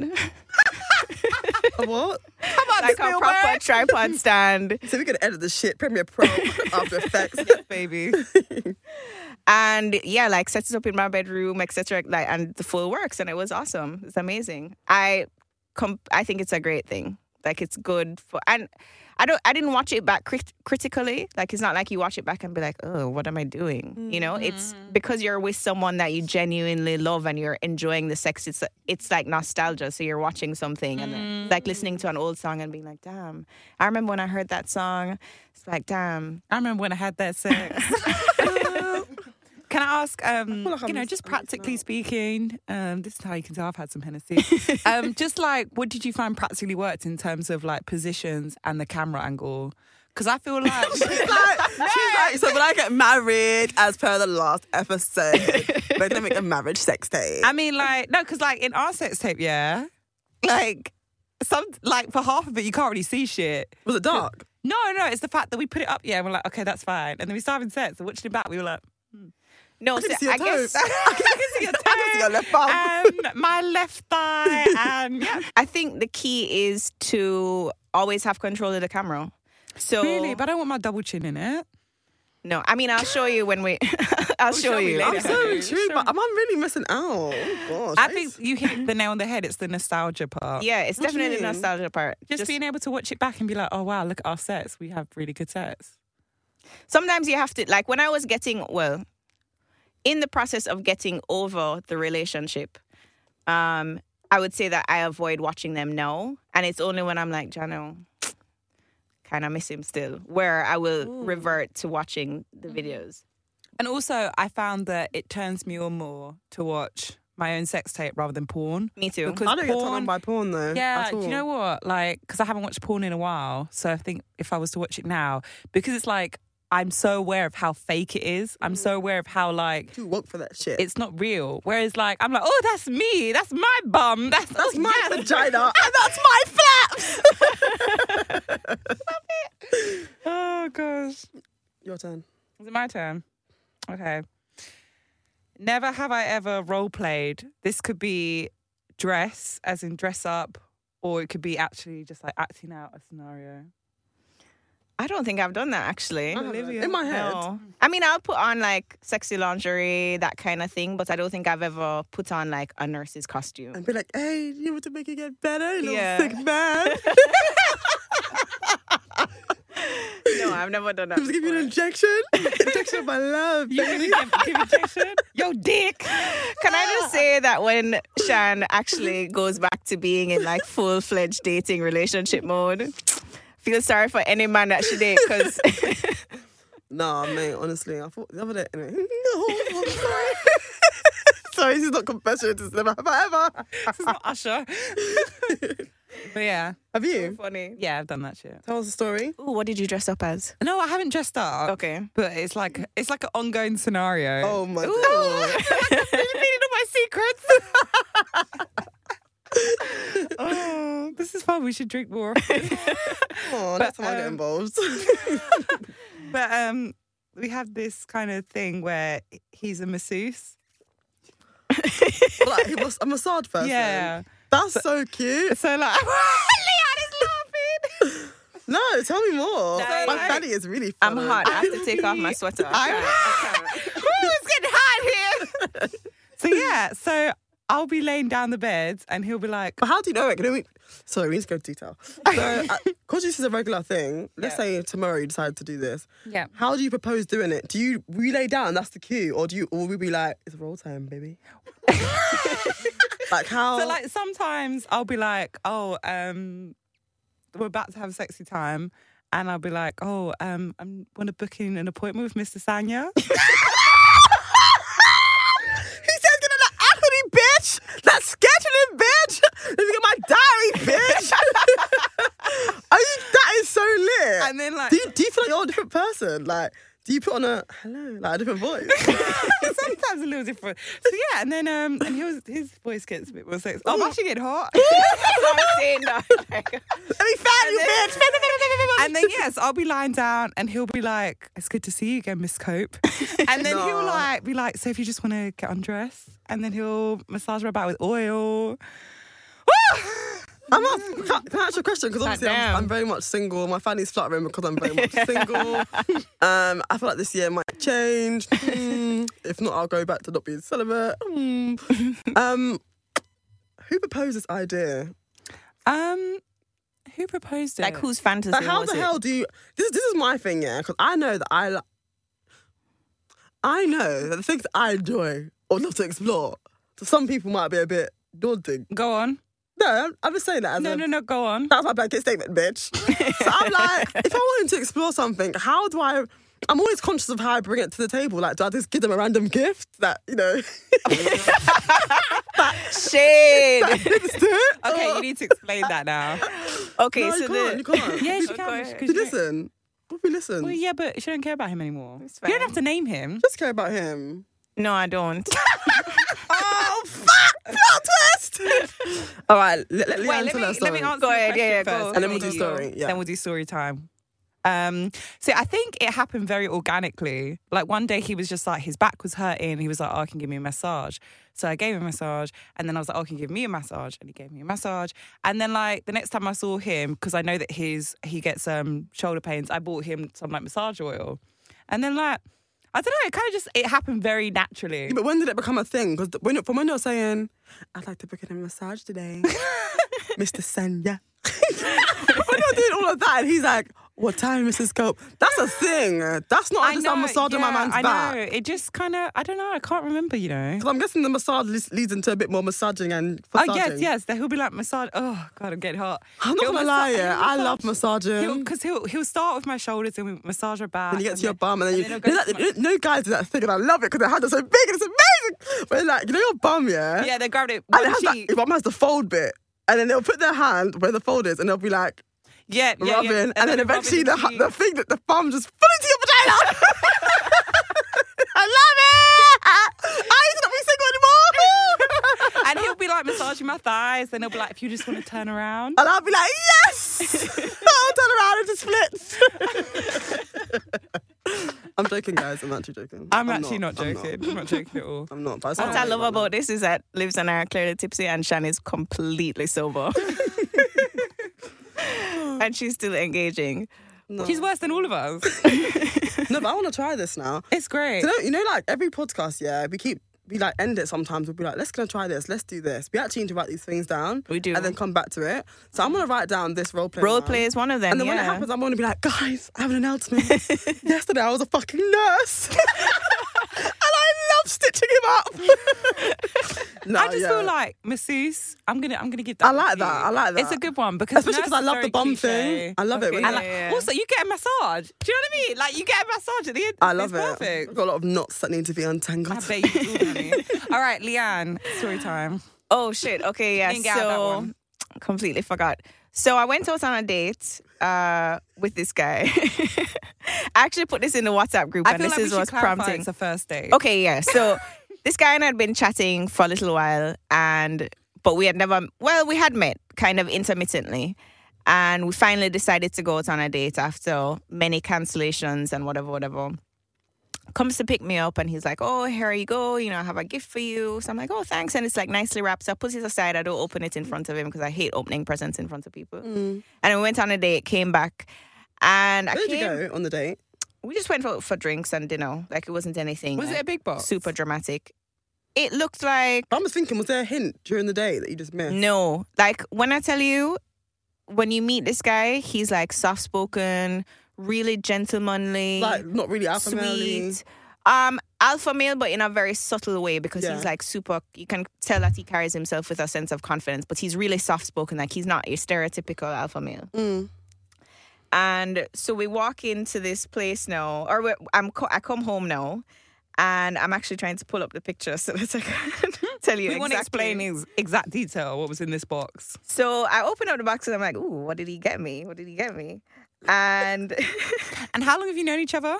A what? Come on, like a Spielberg. proper tripod stand. So we're going to edit this shit. Premiere Pro, After Effects. baby. And yeah, like sets it up in my bedroom, et cetera. Like, and the full works, and it was awesome. It's amazing. I, com- I think it's a great thing. Like, it's good for, and I don't, I didn't watch it back crit- critically. Like, it's not like you watch it back and be like, oh, what am I doing? You know, it's because you're with someone that you genuinely love and you're enjoying the sex. It's, it's like nostalgia. So you're watching something and then, like listening to an old song and being like, damn, I remember when I heard that song. It's like, damn. I remember when I had that sex. Can I ask, um, feel like I'm you know, just- just I'm missing practically out. speaking, um, this is how you can tell I've had some Hennessy. um, just like, what did you find practically worked in terms of like positions and the camera angle? Because I feel like She's like, she's like, so when I get married, as per the last episode, we're gonna make a marriage sex tape. I mean, like, no, because like in our sex tape, yeah, like some like for half of it you can't really see shit. Was it dark? No, no, it's the fact that we put it up, yeah, and we're like, okay, that's fine, and then we started having sex and watching it back, we were like, No, I can so see your I toes. guess I can see your toes. I can see your left bum. and my left thigh, and yeah, I think the key is to always have control of the camera. So really, but I don't want my double chin in it. no, I mean I'll show you when we. I'll show, show me you. later. I'm so Okay, intrigued, but am I really missing out? Oh gosh. I think you hit the nail on the head. It's the nostalgia part. Yeah, it's What do you definitely the mean? nostalgia part. Just, being able to watch it back and be like, oh wow, look at our sets. We have really good sets. sometimes you have to, like, when I was getting, well, in the process of getting over the relationship, um, I would say that I avoid watching them now. And it's only when I'm like, Jano, kind of miss him still, where I will revert to watching the videos. And also, I found that it turns me on more to watch my own sex tape rather than porn. Me too. Because I don't get turned porn- on by porn though. Yeah, at do you all. know what? Like, because I haven't watched porn in a while. So I think if I was to watch it now, because it's like, I'm so aware of how fake it is. I'm so aware of how, like, Too woke for that shit. it's not real. Whereas, like, I'm like, oh, that's me. That's my bum. That's, That's oh, my yes. vagina and that's my flaps. Oh, gosh. Your turn. Is it my turn? Okay. Never have I ever role played. This could be dress, as in dress up, or it could be actually just like acting out a scenario. I don't think I've done that actually. I haven't. Olivia. In my head. No. I mean, I'll put on like sexy lingerie, that kind of thing, but I don't think I've ever put on like a nurse's costume. And be like, hey, you want to make it get better, you little Yeah. sick man? No, I've never done that. Just give you an before. injection. Injection of my love, You baby. give, give injection? Yo, dick. Can I just say that when Shan actually goes back to being in like full fledged dating relationship mode, feel sorry for any man that she date because Nah, mate, honestly, I thought the other day, anyway. No, I'm sorry. Sorry, this is not confession, this is never have I ever. This is not Usher. But yeah. Have you? funny. Yeah, I've done that shit. Tell us a story. Ooh, what did you dress up as? No, I haven't dressed up. Okay. But it's like it's like an ongoing scenario. Oh my Ooh. god. You're reading all my secrets. Oh, this is fun. We should drink more. Oh, that's how I get um, involved. But um, we have this kind of thing where he's a masseuse. Like, he was a massage person. Yeah. That's so cute. So like, Leanne is laughing. No, tell me more. No, My like- fanny is really I'm fun. hot. I have to take off my sweater. I can't. I can't. Ooh, it's getting hot here. So yeah, so I'll be laying down the bed and he'll be like, But how do you know it? Can we, sorry, we need to go into detail. So, because this is a regular thing, let's Yeah. say tomorrow you decide to do this. yeah. How do you propose doing it? Do you we lay down? That's the cue, or do you? Or will we be like, it's roll time, baby? Like how? So like sometimes I'll be like, oh, um, we're about to have sexy time, and I'll be like, oh, um, I want to book in an appointment with Mister Sanya. he says, "Get in the equity, bitch. That's scheduling, bitch. Let me get my diary, bitch." Are you? That is so lit. And then like do you, do you feel like you're a different person? Like, do you put on a hello, like a different voice? sometimes a little different. So yeah, and then um, and his his voice gets a bit more sexy. Oh, I'm actually getting hot. I'm saying that. Like, Let me fan you, bitch. And then yes, I'll be lying down, and he'll be like, "It's good to see you again, Miss Cope." And then he'll No. like be like, "So if you just want to get undressed," and then he'll massage my back with oil. I'm not, can, can I ask you a question? Because obviously I'm, damn. I'm very much single. My fanny's fluttering because I'm very much single. Um, I feel like this year might change. Hmm. If not, I'll go back to not being celibate. Hmm. Um, who proposed this idea? Um, who proposed it? like whose fantasy Like, how was the it? hell do you? This, this is my thing, yeah. Because I know that I, li- I know that the things I enjoy or love to explore, to some people might be a bit daunting. Go on. No, I'm, I'm just saying that as No, a, no, no. Go on. That's my blanket statement, bitch. So I'm like, if I wanted to explore something, how do I? I'm always conscious of how I bring it to the table. Like, do I just give them a random gift that, you know? Shade. Okay, you need to explain that now. Okay, No, so you can't. the You can't. Yeah, she Okay. can. Did Did you listen? What if we listen? Well, yeah, but she don't care about him anymore. It's You don't fine. have to name him. Just care about him. no, I don't. Oh, fuck! Plot twist! All right, let, let Wait, Leanne let tell me, her let me story. answer Go your ahead, question yeah, yeah, first, go. And then we'll do you- story, yeah. Then we'll do story time. Um, so I think it happened very organically. Like one day he was just like, his back was hurting. He was like, oh, can you give me a massage? So I gave him a massage. And then I was like, oh, can you give me a massage? And he gave me a massage. And then like the next time I saw him, because I know that his he gets um shoulder pains, I bought him some like massage oil. And then like, I don't know, it kind of just, it happened very naturally. Yeah, but when did it become a thing? Because when, from when you're saying, I'd like to book in a massage today, Mister Sanya. When you're doing all of that, and he's like, what time, Missus Cope? That's a thing. That's not just I'm massaging my yeah, man's I back. know. It just kind of, I don't know, I can't remember, you know. Because I'm guessing the massage leads, leads into a bit more massaging and Oh, massaging. yes, yes. Then he'll be like, massage. Oh, God, I'm getting hot. I'm not He'll gonna lie, massa- yeah, he'll I massage- love massaging. Because he'll, he'll start with my shoulders and we massage her back. Then you get and to your then- bum, and then you, and then you, it'll know, go that, to you know guys do that thing, and I love it because their hands are so big and it's amazing. But like, you know your bum, yeah? Yeah, they grabbed it And one it has that, cheek. your bum has the fold bit. And then they'll put their hand where the fold is, and they'll be like, Yeah, yeah, rubbing. yeah. And, then, they're eventually the, rubbing the, cheek. thing that the thumb just put into your vagina. I love it. I used to not be single anymore. And he'll be like massaging my thighs. Then he'll be like, if you just want to turn around. And I'll be like, yes! I'll turn around and just splits. I'm joking, guys. I'm actually joking. I'm, actually not, I'm joking. I'm not joking at all. I'm not. But it's What not I right love now. about this is that Livs and I are clearly tipsy and Shan is completely sober. And she's still engaging. No. She's worse than all of us. No, but I want to try this now. It's great. You know, you know, like every podcast, yeah, we keep we like end it sometimes. We'll be like, let's go try this, let's do this. We actually need to write these things down. We do. And then come back to it. So I'm gonna write down this role play. Role one. play is one of them, And then when it yeah. happens, I'm gonna be like, guys, I have an announcement. Yesterday I was a fucking nurse. And I love stitching him up. No, I just yeah. feel like masseuse. I'm gonna, I'm gonna give that. I like one to that, you. I like that. It's a good one because Especially because I nurse is love the very bum cliche. thing. I love it. When Okay. And I, like, Yeah, yeah. also, you get a massage. Do you know what I mean? Like, you get a massage at the end. I love it's it. Perfect. I've got a lot of knots that need to be untangled. I bet you do, honey. All right, Leanne, story time. Oh shit. Okay, yeah. Didn't get out that So one. completely forgot. So I went out on a date uh, with this guy. I actually put this in the WhatsApp group, I and feel this like is we should what's clarify prompting. it's a first date. Okay, yeah. So this guy and I had been chatting for a little while, and but we had never. Well, we had met kind of intermittently, and we finally decided to go out on a date after many cancellations and whatever, whatever. Comes to pick me up, and he's like, "Oh, here you go. You know, I have a gift for you." So I'm like, "Oh, thanks." And it's like nicely wrapped. So I put it aside. I don't open it in front of him because I hate opening presents in front of people. Mm. And we went on a date, came back, and I Where did came, you go on the date? we just went for, for drinks and dinner. Like it wasn't anything. Was like, it a big box? super dramatic? It looked like I was thinking, was there a hint during the day that you just missed? no. Like when I tell you, when you meet this guy, he's like soft spoken, really gentlemanly, Like, not really alpha male-y. sweet. Um, alpha male, but in a very subtle way because Yeah. he's like super. You can tell that he carries himself with a sense of confidence, but he's really soft spoken. Like he's not your stereotypical alpha male. Mm. And so we walk into this place now, or we, I'm co- I come home now, and I'm actually trying to pull up the picture so that I can tell you We want to exactly. explain his exact detail what was in this box. So I open up the box and I'm like, ooh, what did he get me? What did he get me? And And how long have you known each other?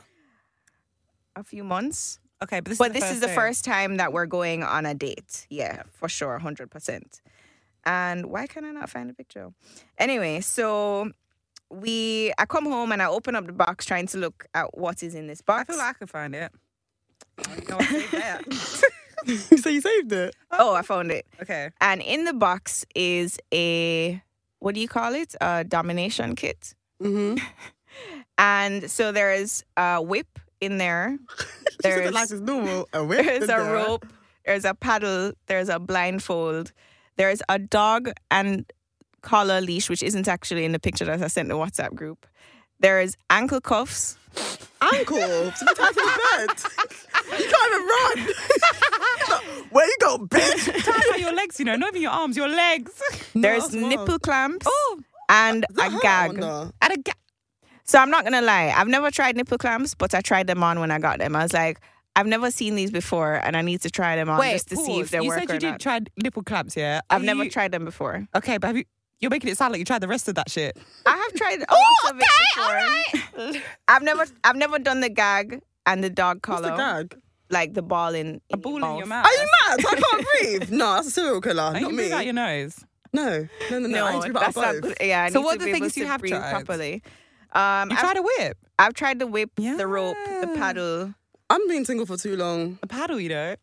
a few months. Okay, but this But is the this first is the date. first time that we're going on a date. Yeah, for sure, one hundred percent. And why can I not find the picture? Anyway, so we, I come home and I open up the box trying to look at what is in this I box. feel like I could find it. Oh, you know, I saved that. So you saved it? Oh, I found it. Okay. And in the box is a, what do you call it? A domination kit. Mm-hmm. And so there is a whip in there. She said it There's, like it's normal. A whip. there's in a there. rope. There's a paddle. There's a blindfold. There's a dog and collar leash, which isn't actually in the picture that I sent the WhatsApp group. There's ankle cuffs. Ankle. To be tied to the bed. You can't even run. Where you go, bitch? Tie by your legs, you know, not even your arms, your legs. There's that's wild. nipple clamps Oh, and Does that a hurt, I gag. wonder? and a ga- So I'm not gonna lie, I've never tried nipple clamps, but I tried them on when I got them. I was like, I've never seen these before, and I need to try them on Wait, just to see if pause. they you work said or you didn't not. try nipple clamps, yeah? I've Are never you- tried them before. Okay, but have you? You're making it sound like you tried the rest of that shit. I have tried a lot of it before. I've never, I've never done the gag and the dog What's collar, the gag? like the ball in, A ball in your mouth. Are you mad? I can't breathe. No, that's a serial killer. Are not you me. breathe out your nose? No, no, no, no. I need No, to breathe out that's not both. good. Yeah, I So need what to are the be able things you to have breathe tried? properly. Um, You I've, tried a whip, I've tried the whip, the rope, the Yeah. paddle. I'm being single for too long. a paddle, you know.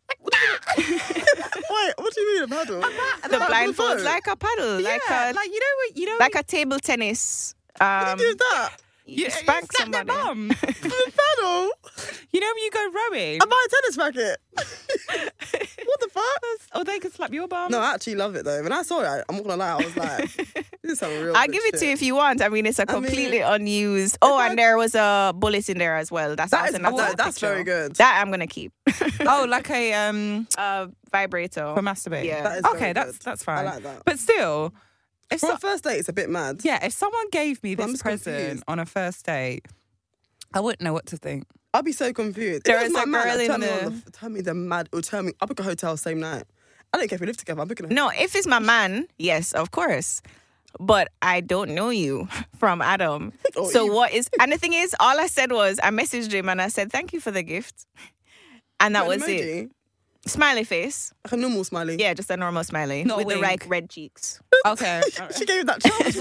Wait, what do you mean a paddle? The Like blindfold's boat? like a paddle, like yeah, a like you know what you know. like a table tennis. What Um, do you do with that? you you, spank you slap their somebody. bum. The paddle? You know when you go rowing, I buy a tennis racket. What the fuck? or they can slap your bum. No, I actually love it though. When I saw it, I'm not gonna lie, I was like, this is some real I'll good give it to you shit. if you want. I mean, it's a I mean, completely unused. Oh, I- and there was a bullet in there as well. That's That also is, not oh, that that's picture. very good. That I'm gonna keep. Oh, like a um uh, vibrator. for masturbate. Yeah. That is Okay, very that's good. that's I fine. like that. But still, if For so, a first date, it's a bit mad. yeah, if someone gave me But I'm this just present confused. on a first date, I wouldn't know what to think. I'll be so confused. There If it is was a my man, girl like, in tell me the- on the, tell me the mad, or tell me, I'll book a hotel same night. I don't care if we live together. I'm booking a No, if it's my man, yes, of course. But I don't know you from Adam. Or so Eve. what is? And the thing is, all I said was I messaged him and I said thank you for the gift, and that An was it. emoji, Smiley face. like a normal smiley. Yeah, just a normal smiley Not a with the wink. like red cheeks. Okay. She gave that chance,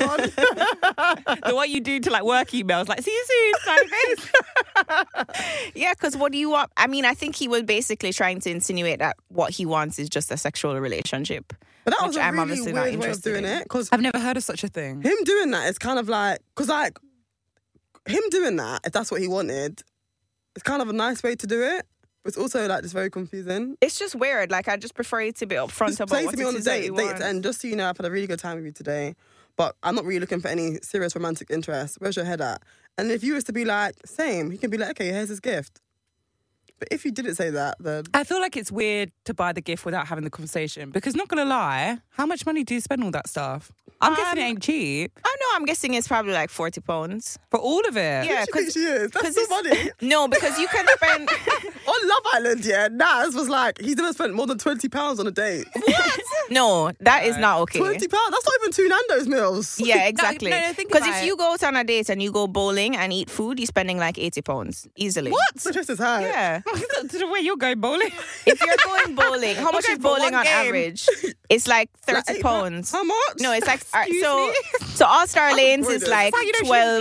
Ron. The what you do to like work emails, like see you soon, smiley face. Yeah, because what do you want? I mean, I think he was basically trying to insinuate that what he wants is just a sexual relationship. But that was Which a I'm really obviously not weird way of interested doing in. it. Because I've never heard of such a thing. him doing that is kind of like, because like, him doing that, if that's what he wanted, it's kind of a nice way to do it. But it's also like just very confusing. It's just weird. Like, I just prefer it to be upfront Just about play what to me it on the is that date, you date want. and just so you know, I've had a really good time with you today. But I'm not really looking for any serious romantic interest. Where's your head at? And if you was to be like, same, he can be like, okay, here's his gift. But if you didn't say that, then I feel like it's weird to buy the gift without having the conversation because, not gonna lie, how much money do you spend on all that stuff? I'm guessing it Um, ain't cheap I know, I'm guessing it's probably like forty pounds. for all of it. Yeah, who do you think 'cause- she is? That's 'cause so it's- funny. No, because you can spend... On Love Island, yeah, Naz was like, he's never spent more than twenty pounds on a date. No, that is not okay. twenty pounds? That's not even two Nando's meals. Yeah, exactly. no, no, think Because about if it. you go out on a date and you go bowling and eat food, you're spending like eighty pounds easily. So just as high. Yeah. To the way you're going bowling. If you're going bowling, how much Okay, is for bowling one on game. average? It's like Like thirty eight pa- pounds. How much? No, it's like alright, Excuse so. me? So All Star Lanes is avoided. like That's how you know she's twelve.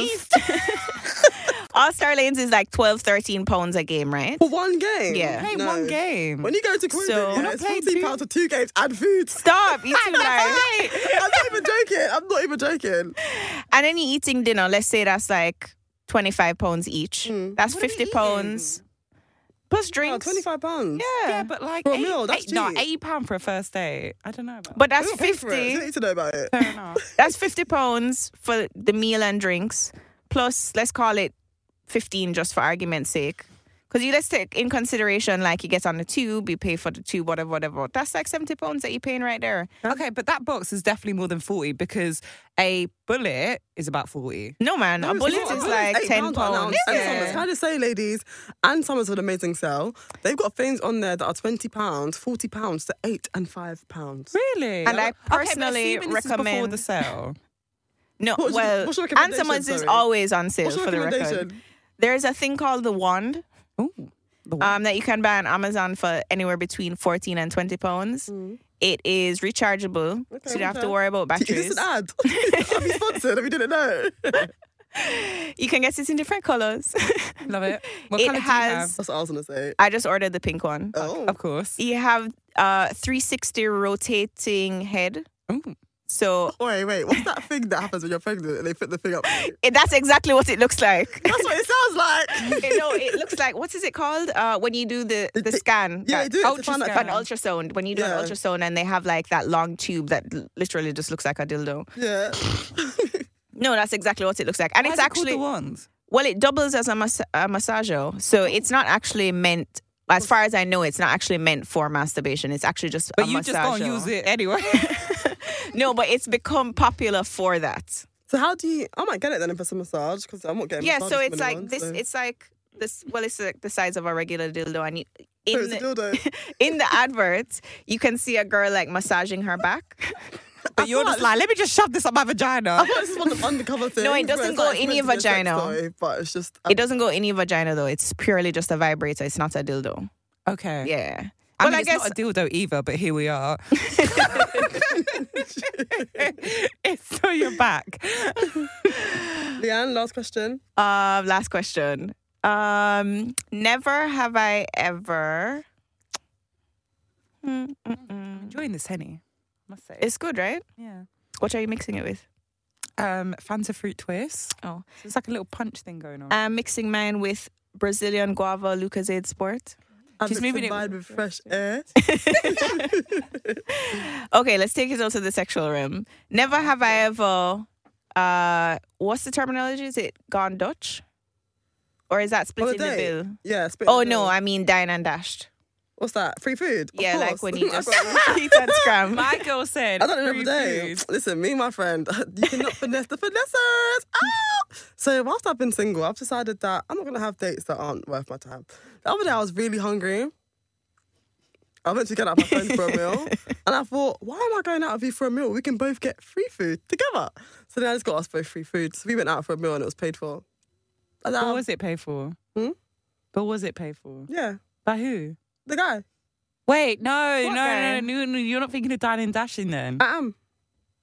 East. All Star Lanes is like twelve, thirteen pounds a game, right? For one game? Yeah. Play No. one game. When you go to Croydon, So- yeah, We're not it's playing fourteen two. pounds for two games and food. Stop, you too lying. I'm not even joking. I'm not even joking. And then you're eating dinner. Let's say that's like twenty-five pounds each. Mm. That's What are we fifty eating? pounds plus Oh, drinks. twenty-five pounds. Yeah. Yeah, but like For a eight, meal, that's eight, no, cheap. eighty pound for a first date. I don't know about. But We that's don't pay for it, so you fifty. don't need to know about it. fair enough. That's fifty pounds for the meal and drinks. Plus, let's call it fifteen just for argument's sake. Because you let's take in consideration, like you get on the tube, you pay for the tube, whatever, whatever. That's like seventy pounds that you're paying right there. Okay, but that box is definitely more than forty because a bullet is about forty. No, man. No, a it's bullet not. is A bullet's like eight ten pounds right now. pounds. And Yeah. Summers, can I just say, ladies, and Summers with an amazing sale. They've got things on there that are twenty pounds, forty pounds to eight and five pounds. Really? And I Okay, but personally assuming this is before recommend- the sale. No, What's your- well, what's your and recommendation, Summers is sorry? always on sale What's your for the record. recommendation? There's a thing called the wand Ooh. The um, that you can buy on Amazon for anywhere between fourteen and twenty pounds. It is rechargeable, Okay, so you don't have to okay. worry about Is batteries. this an ad? Are we sponsored? If you didn't know. You can get it in different colors. Love it. What It colour do you has- have? That's what I was going to say. I just ordered the pink one. Oh. Of course. You have uh three sixty rotating head. Ooh. So Wait, wait. What's that thing that happens when you're pregnant and they put the thing up? That's it, that's exactly what it looks like. what it sounds like. You know, it looks like, what is it called? Uh, when you do the, the It- scan. Yeah, they that- do it to find ultrascan. out. An ultrasound. When you do Yeah. an ultrasound and they have like that long tube that l- literally just looks like a dildo. Yeah. No, that's exactly what it looks like. And Why it's is it called actually, the wand? well, it doubles as a, mas- a massager. So it's not actually meant, as far as I know, it's not actually meant for masturbation. It's actually just But a you massager. just don't use it anyway. No, but it's become popular for that. So how do you? I might get it then if it's a massage because I'm not getting. Yeah, massages so from it's like anyone, this. so- It's like this. Well, it's like the size of a regular dildo, and you, So in it's a the, dildo. in the advert, you can see a girl like massaging her back. But you're just like, let me just shove this up my vagina. I thought this is one of the undercover things. No, it where doesn't it's go like, it's in meant your to be a sex vagina. toy, but it's just. It doesn't go in your vagina though. It's purely just a vibrator. It's not a dildo. Okay. Yeah. I well, mean, I it's guess not a dildo either, but here we are. It's on your back. Leanne, last question. Uh, last question. Um, never have I ever. Mm, mm, mm. Enjoying this Henny, must say. It's good, right? yeah. What are you mixing it with? Um, Fanta fruit twist. Oh, So it's like a little punch thing going on. I'm mixing mine with Brazilian guava Lucozade Sport. And She's it's moving it combined with fresh air. Okay, let's take it out to the sexual realm. Never have I ever. Uh, what's the terminology? Is it gone Dutch, or is that splitting the Holiday. bill? Yeah. split Oh the no, bill. I mean dine and dashed. What's that? Free food? Of Yeah, like course. when you I've just got- eat and scram. My girl said, I done it the free other day. food. Listen, me and my friend, you cannot finesse the finessers. Ah! So whilst I've been single, I've decided that I'm not going to have dates that aren't worth my time. The other day I was really hungry. I went to get out with my friends for a meal. And I thought, why am I going out with you for a meal? We can both get free food together. So then I just got us both free food. So we went out for a meal and it was paid for. And What I- was it paid for? Hmm? But was it paid for? Yeah, By who? the guy. Wait, no, What no, guy? no, no, no, you're not thinking of dining and dashing then. I am.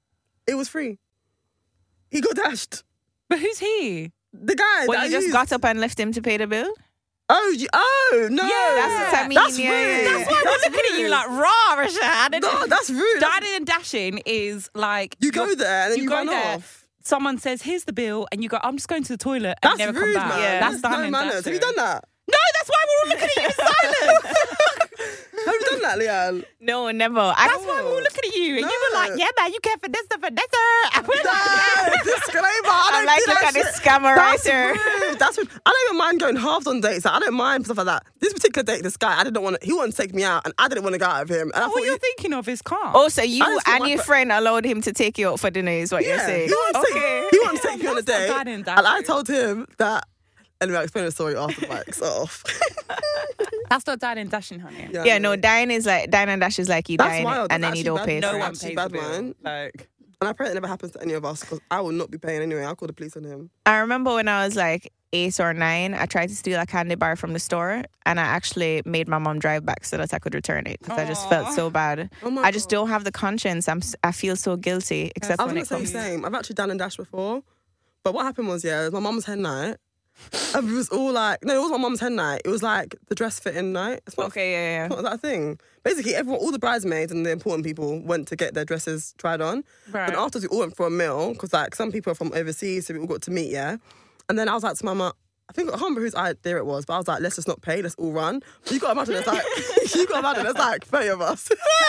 It was free. He got dashed. But who's he? The guy Well, that you I just used. got up and left him to pay the bill? Oh, you, oh, no. Yeah, That's what I mean. That's yeah, rude. yeah, yeah. That's why I'm looking at you like, raw, Rashad. No, that's rude. That's- Dining and dashing is like... you go you're- there and then you, go run there, off. someone says, here's the bill, and you go, I'm just going to the toilet, and That's never rude, come back. man. Yeah. That's That's no dining and manners. Have you dashing. done that? No, that's why we're all looking at you in silence. Have you done that, Leanne? No, never. I, That's why we're all looking at you. And you were like, No. yeah, man, you care for this stuff and this. uh," And we're like, No, disclaimer. I I'm don't like, do look that at this shit. scammer That's writer. rude. That's rude. I don't even mind going halves on dates. Like, I don't mind stuff like that. This particular date, this guy, I didn't want to, he wanted to take me out and I didn't want to go out with him. And I what thought, you're he- thinking of is calm. Oh, so you I just got and my your fr- friend allowed him to take you out for dinner is what you're yeah, saying? he wanted to Okay. take, he wanted to take me on a That's not date. dining and And I dashing. told him that, anyway, I'll explain the story after the mic's off. That's not dining and dashing, honey. Yeah, no, dine is like, dine and dash is like you That's dine wild. and That's then you actually don't bad. pay No for one it. Actually pays bad the bill. man. Like, And I pray it never happens to any of us because I will not be paying anyway. I'll call the police on him. I remember when I was like eight or nine, I tried to steal a candy bar from the store and I actually made my mom drive back so that I could return it because I just felt Aw. so bad. Oh my I just God. don't have the conscience. I'm, s- I feel so guilty, except I was when going it to say comes. the same. I've actually done and dashed before. But what happened was, yeah, it was my mum's hen night. And it was all like, no, it wasn't my mum's hen night. It was like the dress fitting night. It's not, Okay, yeah, yeah. it's not that thing. Basically, everyone, all the bridesmaids and the important people went to get their dresses tried on. Right. And afterwards, we all went for a meal because, like, some people are from overseas, so we all got to meet, yeah. And then I was like to Mama, I think I can't remember whose idea it was, but I was like, let's just not pay, let's all run. But you got to imagine, it's like, you got to imagine, there's like thirty of us.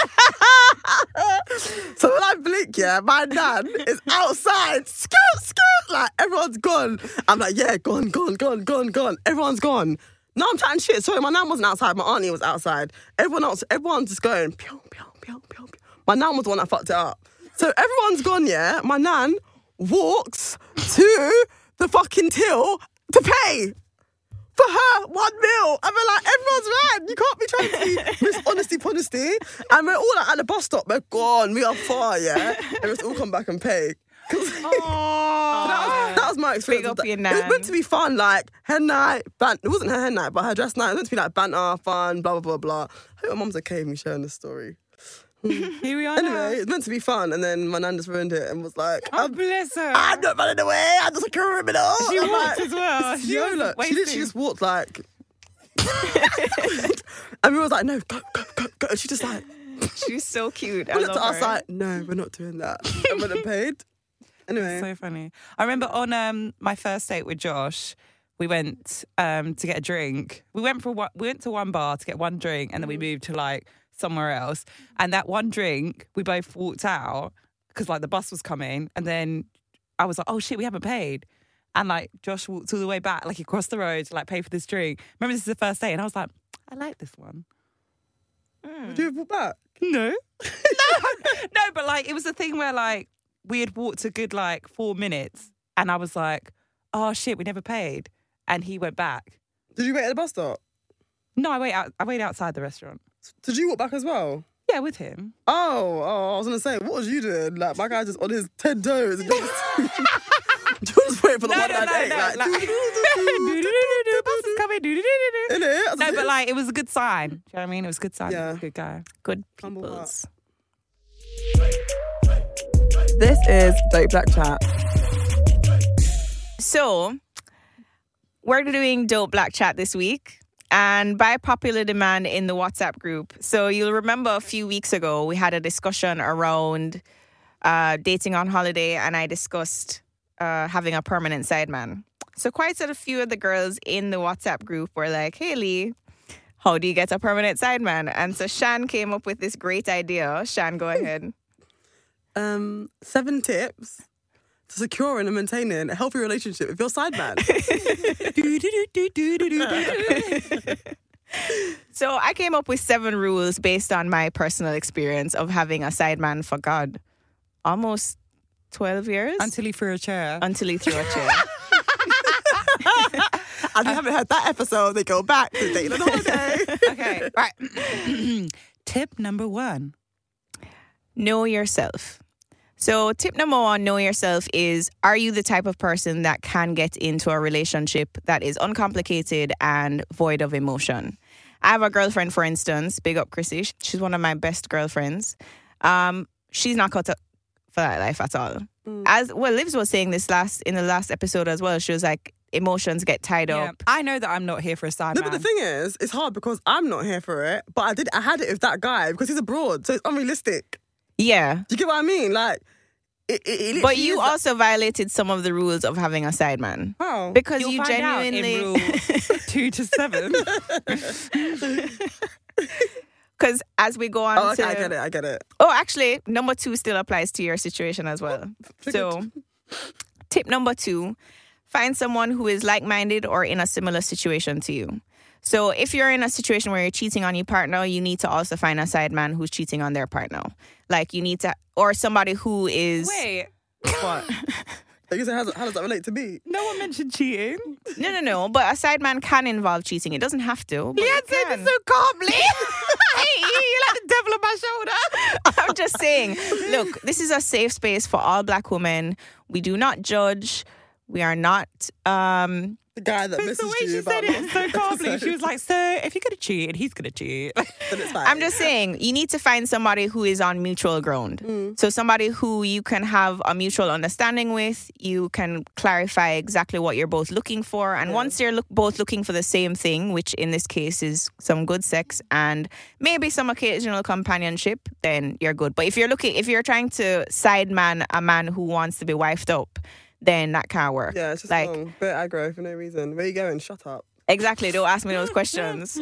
So when I blink, yeah, my nan is outside, skirt, skirt, like everyone's gone. I'm like, yeah, gone, gone, gone, gone, gone. Everyone's gone. No, I'm chatting shit. Sorry, my nan wasn't outside. My auntie was outside. Everyone else, everyone's just going, pew, pew, pew, pew, pew. My nan was the one that fucked it up. So everyone's gone, yeah. My nan walks to the fucking till to pay for her one meal. I mean, like, everyone's mad. You can't be trying to be Miss Honesty Honesty. And we're all like, at the bus stop. We're gone. We are far, yeah. And let's all come back and pay. 'Cause- that, was, that was my experience. Big up with your that. It was nan. meant to be fun, like hen night. Ban- it wasn't her hen night, but her dress night. It was meant to be like banter, fun, blah, blah, blah, blah. I hope my mum's okay with me sharing this story. here we are Anyway, now. it's meant to be fun. And then my nan just ruined it and was like, Oh, I'm, bless her. I'm not running away. I'm just a criminal. She I'm walked like, as well. This is She was Yola. She wasting. literally just walked like. And we was like, no, go, go, go, go. And she just like, She's so cute. I we looked love at us her. like, no, we're not doing that. And went and paid. Anyway. So funny. I remember on um, my first date with Josh, we went um, to get a drink. We went for one, we went to one bar to get one drink, and then we moved to like somewhere else. And that one drink, we both walked out because like the bus was coming, and then I was like, "Oh shit, we haven't paid." And like Josh walked all the way back, like across the road to like pay for this drink. Remember, this is the first date, and I was like, "I like this one." Would you have walked back? No, no, no. But like, it was a thing where like we had walked a good like four minutes, and I was like, "Oh shit, we never paid." And he went back. Did you wait at the bus stop? No, I wait out. I waited outside the restaurant. Did you walk back as well? Yeah, with him. Oh, oh, I was gonna say, what was you doing? Like, my guy just on his ten toes and just, just waiting for the No, one no, nine no, eight. no, Like, like- Bus is coming. innit? I was No, like, but like it was a good sign. Do you know what I mean? It was a good sign. Yeah. He was a good guy. Good Humble peoples. this is Dope Black Chat. So, we're doing Dope Black Chat this week. And by popular demand in the WhatsApp group. So you'll remember a few weeks ago, we had a discussion around uh, dating on holiday, and I discussed uh, having a permanent sideman. So quite a few of the girls in the WhatsApp group were like, hey, Lee, how do you get a permanent sideman? And so Shan came up with this great idea. Shan, go ahead. Um, seven tips to securing and maintaining a healthy relationship with your sideman. So I came up with seven rules based on my personal experience of having a sideman for God. Almost twelve years. Until he threw a chair. until he threw a chair. And if you haven't heard that episode, they go back to Dating on Holiday. Okay, right. Tip number one. Know yourself. So tip number one, know yourself, is are you the type of person that can get into a relationship that is uncomplicated and void of emotion? I have a girlfriend, for instance, big up Chrissy. She's one of my best girlfriends. Um, she's not cut for that life at all. As well, Livs was saying this last in the last episode as well. She was like, emotions get tied Yeah. up. I know that I'm not here for a side No, man. but the thing is, it's hard because I'm not here for it. But I did, I had it with that guy because he's abroad, so it's unrealistic. Yeah. Do you get what I mean? Like, it, it, it But literally you is like- also violated some of the rules of having a side man. How? Because You'll you find out in genuinely... rule two to seven. Because as we go on Oh, okay, to... I get it. I get it. Oh, actually, number two still applies to your situation as well. So, tip number two, find someone who is like-minded or in a similar situation to you. So, if you're in a situation where you're cheating on your partner, you need to also find a side man who's cheating on their partner. Like, you need to... Or somebody who is... Wait, What? Like you said, how, does- how does that relate to me? no one mentioned cheating. No, no, no. But a side man can involve cheating. It doesn't have to. But Leanne it said can. this so calmly. Hey, you're like the devil on my shoulder. I'm just saying, look, this is a safe space for all black women. We do not judge. We are not... Um, The guy that But messaged the way you she about said it so calmly, episode, she was like, so if you're going to cheat, he's going to cheat. then it's fine. I'm just saying, you need to find somebody who is on mutual ground. So somebody who you can have a mutual understanding with. You can clarify exactly what you're both looking for. And once you're look, both looking for the same thing, which in this case is some good sex and maybe some occasional companionship, then you're good. But if you're looking, if you're trying to side man a man who wants to be wifed up, then that can't work. Yeah, it's just like, wrong. Bit aggro for no reason. Where you going? Shut up. Exactly. Don't ask me those questions.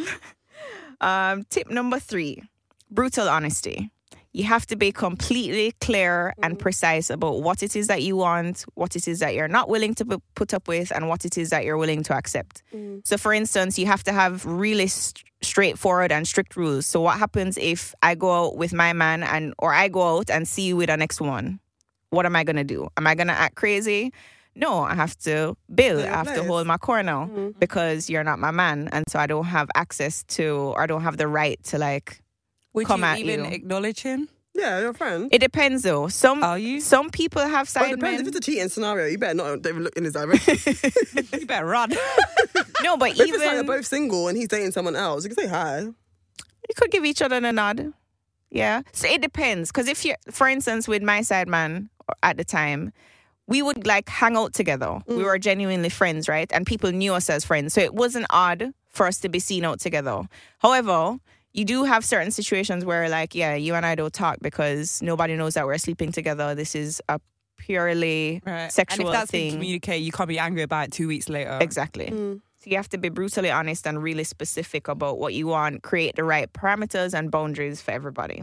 Um, tip number three, brutal honesty. You have to be completely clear and precise about what it is that you want, what it is that you're not willing to pu- put up with, and what it is that you're willing to accept. So, for instance, you have to have really st- straightforward and strict rules. So, what happens if I go out with my man and or I go out and see you with an next one? What am I going to do? Am I going to act crazy? No, I have to bill. I your have to place. hold my corner because you're not my man. And so I don't have access to, or I don't have the right to like, Would come you at even you. acknowledge him? Yeah, your friend. it depends though. Some, Are you? some people have But it side depends. men. If it's a cheating scenario, you better not even look in his direction. You better run. No, but But if it's like even, they're both single and he's dating someone else, you can say hi. you could give each other a nod. Yeah. So it depends. Because if you're, for instance, with my side man at the time, we would like hang out together. We were genuinely friends, right? And people knew us as friends. So it wasn't odd for us to be seen out together. However, you do have certain situations where like, yeah, you and I don't talk because nobody knows that we're sleeping together. This is a purely Right. sexual and if that's been thing. communicated, you can't be angry about it two weeks later. Exactly. So you have to be brutally honest and really specific about what you want, create the right parameters and boundaries for everybody.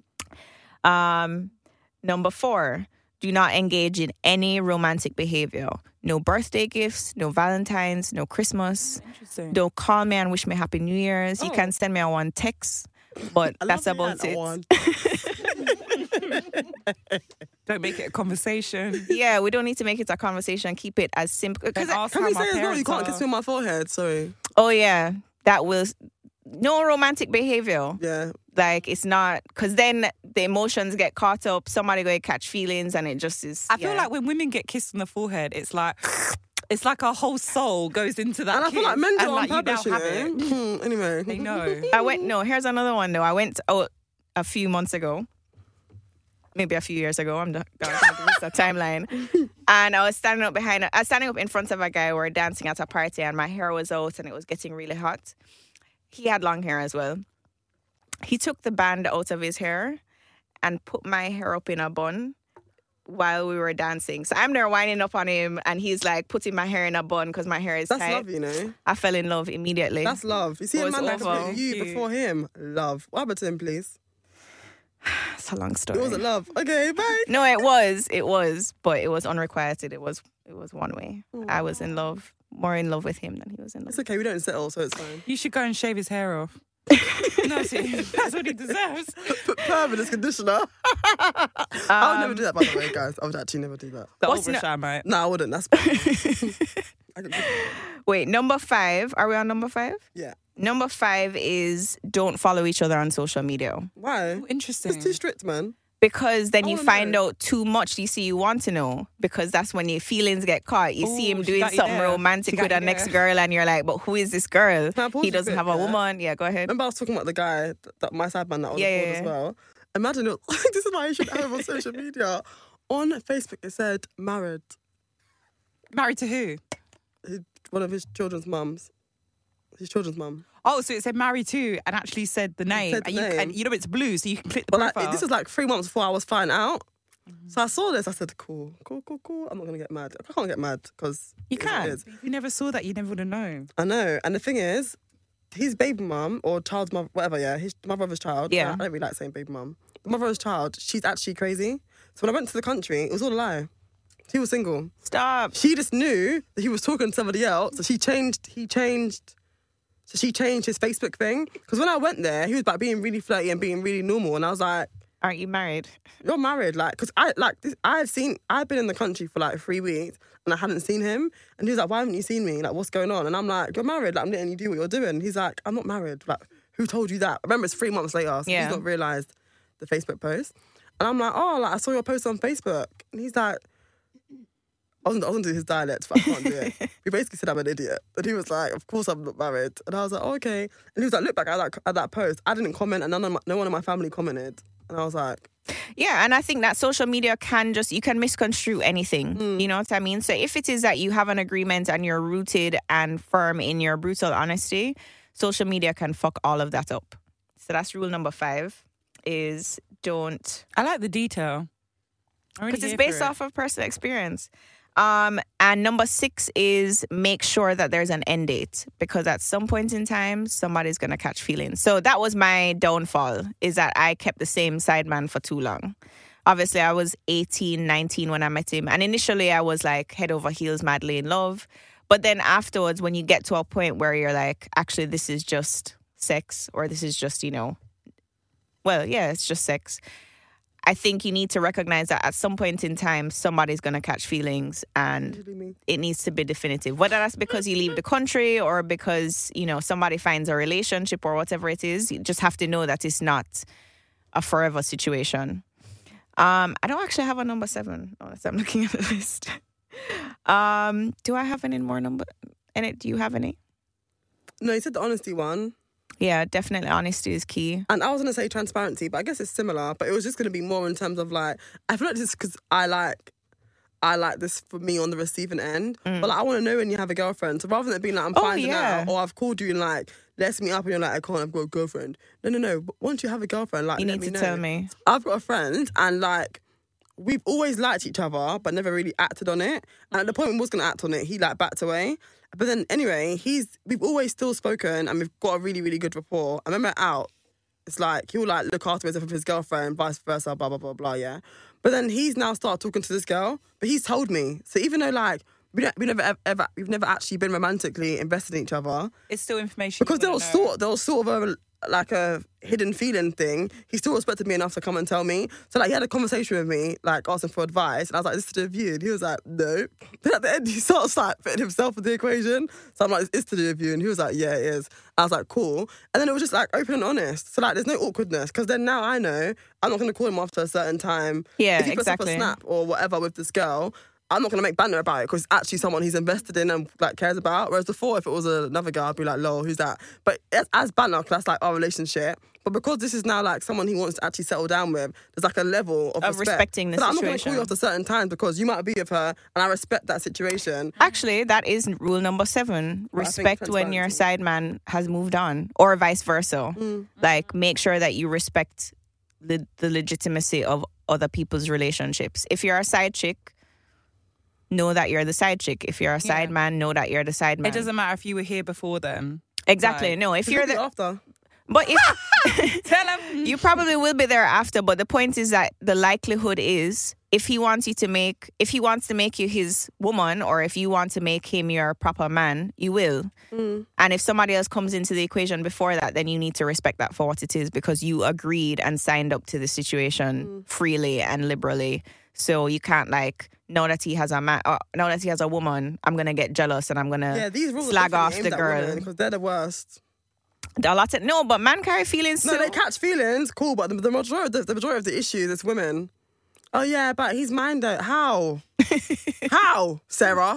Um, number four, do not engage in any romantic behavior. No birthday gifts, no Valentine's, no Christmas. Interesting. Don't call me and wish me Happy New Year's. You Oh. can send me a one text, but I that's love about that it. one. Don't make it a conversation. Yeah, we don't need to make it a conversation. Keep it as simple. Don't Because ask Can how we my say as well, you parents can't are. kiss me on my forehead? Sorry. oh yeah, that was no romantic behavior. Yeah. Like it's not, because then the emotions get caught up. Somebody go catch feelings, and it just is. I feel yeah. like when women get kissed on the forehead, it's like it's like our whole soul goes into that. And I feel like kiss, men do it and, on like, you purpose, you now have know. it. Hmm, anyway. They know. I went. No, here's another one though. I went out a few months ago, maybe a few years ago. I'm not going to miss that timeline. And I was standing up behind. I was standing up in front of a guy. We were dancing at a party, and my hair was out, and it was getting really hot. He had long hair as well. He took the band out of his hair and put my hair up in a bun while we were dancing. So I'm there winding up on him, and he's like putting my hair in a bun because my hair is That's tight. love, you know. I fell in love immediately. That's love. You see It a was man that awful. can put you Cute. before him. Love. What happened to him, please? That's a long It story. wasn't love. Okay, bye. No, it was. It was. But it was unrequited. It was it was one way. I was in love, more in love with him than he was in love. It's okay. We don't settle, so it's fine. You should go and shave his hair off. No, see, that's what he deserves. Put perm in his conditioner. I would never do that, by the way, guys. I would actually never do that. The What's Ultra no- shine, mate. No, I wouldn't. That's bad. I could- Wait, number five. Are we on number five? yeah. Number five is don't follow each other on social media. Why? Interesting. It's too strict, man. Because then I you wanna find know. out too much. You see, you want to know. Because that's when your feelings get caught. You see Ooh, him she doing got you something there. romantic She got with a you next there. girl, and you're like, but who is this girl? Can I pause He you doesn't quick, have a yeah? woman. Yeah, go ahead. Remember I was talking about the guy, th- that my side man that was Yeah, yeah, yeah, as yeah. well. Imagine it, this is why you should have on social media. On Facebook, it said married. Married to who? His- One of his children's mums. His children's mum. Oh, so it said married to and actually said the name. said the and, you, name. and you know it's blue, so you can click the But like, profile. it- this was like three months before I was flying out. So I saw this. I said, "Cool, cool, cool, cool. I'm not gonna get mad. I can't get mad because you can. If you never saw that, you never would have known. I know. And the thing is, his baby mum or child's mother, whatever. Yeah, his my brother's child. Yeah. I don't really like saying baby mum. My brother's child. She's actually crazy. So when I went to the country, it was all a lie. He was single. Stop. She just knew that he was talking to somebody else. So she changed. He changed. So she changed his Facebook thing. Because when I went there, he was like being really flirty and being really normal. And I was like, Aren't you married? "You're married, like, because I like this, I've seen, I've been in the country for like three weeks and I hadn't seen him." And he was like, "Why haven't you seen me? Like, what's going on?" And I'm like, "You're married. Like, I'm letting you do what you're doing." He's like, "I'm not married. Like, who told you that?" Remember, it's three months later, so Yeah. he's not realised the Facebook post. And I'm like, "Oh, like I saw your post on Facebook." And he's like, I wasn't, I wasn't doing his dialect, but I can't do it. He basically said I'm an idiot. And he was like, "Of course I'm not married." And I was like, oh, "Okay." And he was like, "Look back at that, at that post. I didn't comment and none of my, no one in my family commented." And I was like, Yeah, and I think that social media can just, you can misconstrue anything. You know what I mean? So if it is that you have an agreement and you're rooted and firm in your brutal honesty, social media can fuck all of that up. So that's rule number five, is don't, I like the detail. because it's based off of personal experience. Um, and number six is make sure that there's an end date, because at some point in time, somebody's going to catch feelings. So that was my downfall, is that I kept the same sideman for too long. Obviously, I was eighteen, nineteen when I met him. And initially, I was like head over heels, madly in love. But then afterwards, when you get to a point where you're like, actually, this is just sex, or this is just, you know, well, yeah, it's just sex. I think you need to recognize that at some point in time, somebody's going to catch feelings, and "Usually me." it needs to be definitive. Whether that's because you leave the country or because, you know, somebody finds a relationship or whatever it is, you just have to know that it's not a forever situation. Um, I don't actually have a number seven, unless I'm looking at the list. um, do I have any more number? Any? Do you have any? No, he said the honesty one. Yeah, definitely honesty is key. And I was going to say transparency, but I guess it's similar. But it was just going to be more in terms of like, I feel like this because I like, I like this for me on the receiving end. But like, I want to know when you have a girlfriend. So rather than it being like, I'm Oh, finding yeah. out, or I've called you and like, let's meet up, and you're like, I can't, I've got a girlfriend. No, no, no. But once you have a girlfriend, like, You let need me to know. tell me. I've got a friend, and like, we've always liked each other, but never really acted on it. And at the point we was going to act on it, he like backed away. But then anyway, he's we've always still spoken, and we've got a really, really good rapport. I remember out, it's like he'll like look after himself with his girlfriend, vice versa, blah, blah, blah, blah, yeah. But then he's now started talking to this girl, but he's told me. So even though like, we, don't, we never ever, ever, we've never actually been romantically invested in each other, It's still information. because you there wanna was know. sort there was sort of a like a hidden feeling thing. He still respected me enough to come and tell me. So like he had a conversation with me, like asking for advice, and I was like, "This is to do with you," and he was like, "No." Then at the end, he sort of like putting himself in the equation. So I'm like, "It's to do with you," and he was like, "Yeah, it is." I was like, "Cool." And then it was just like open and honest. So like, there's no awkwardness, because then now I know I'm not going to call him after a certain time. Yeah, if he puts exactly. up a snap or whatever with this girl, I'm not going to make banter about it, because it's actually someone he's invested in and like cares about. Whereas before, if it was another guy, I'd be like, "Lol, who's that?" But as, as banter, 'cause that's like our relationship. But because this is now like someone he wants to actually settle down with, there's like a level of, Of respect. respecting the so, like, I'm not going to situation. call you after certain times because you might be with her, and I respect that situation. Actually, that is rule number seven. Well, I think Respect when your side man has moved on, or vice versa. Like, make sure that you respect the, the legitimacy of other people's relationships. If you're a side chick, know that you're the side chick. If you're a side Yeah. man, know that you're the side man. It doesn't matter if you were here before then. exactly. Right. No, if So you're you'll be the after. but if Tell him. you probably will be there after, but the point is that the likelihood is, if he wants you to make, if he wants to make you his woman, or if you want to make him your proper man, you will. And if somebody else comes into the equation before that, then you need to respect that for what it is, because you agreed and signed up to the situation freely and liberally. So you can't like, now that he has a man, uh, now that he has a woman, I'm gonna get jealous and I'm gonna Yeah, these rules slag are off definitely the aimed at girl. women, because they're the worst. A lot of, no, but man carry feelings No, too. they catch feelings, cool, but the, the majority, the, the majority of the issues is women. Oh yeah, but he's mine though. How? How, Sarah?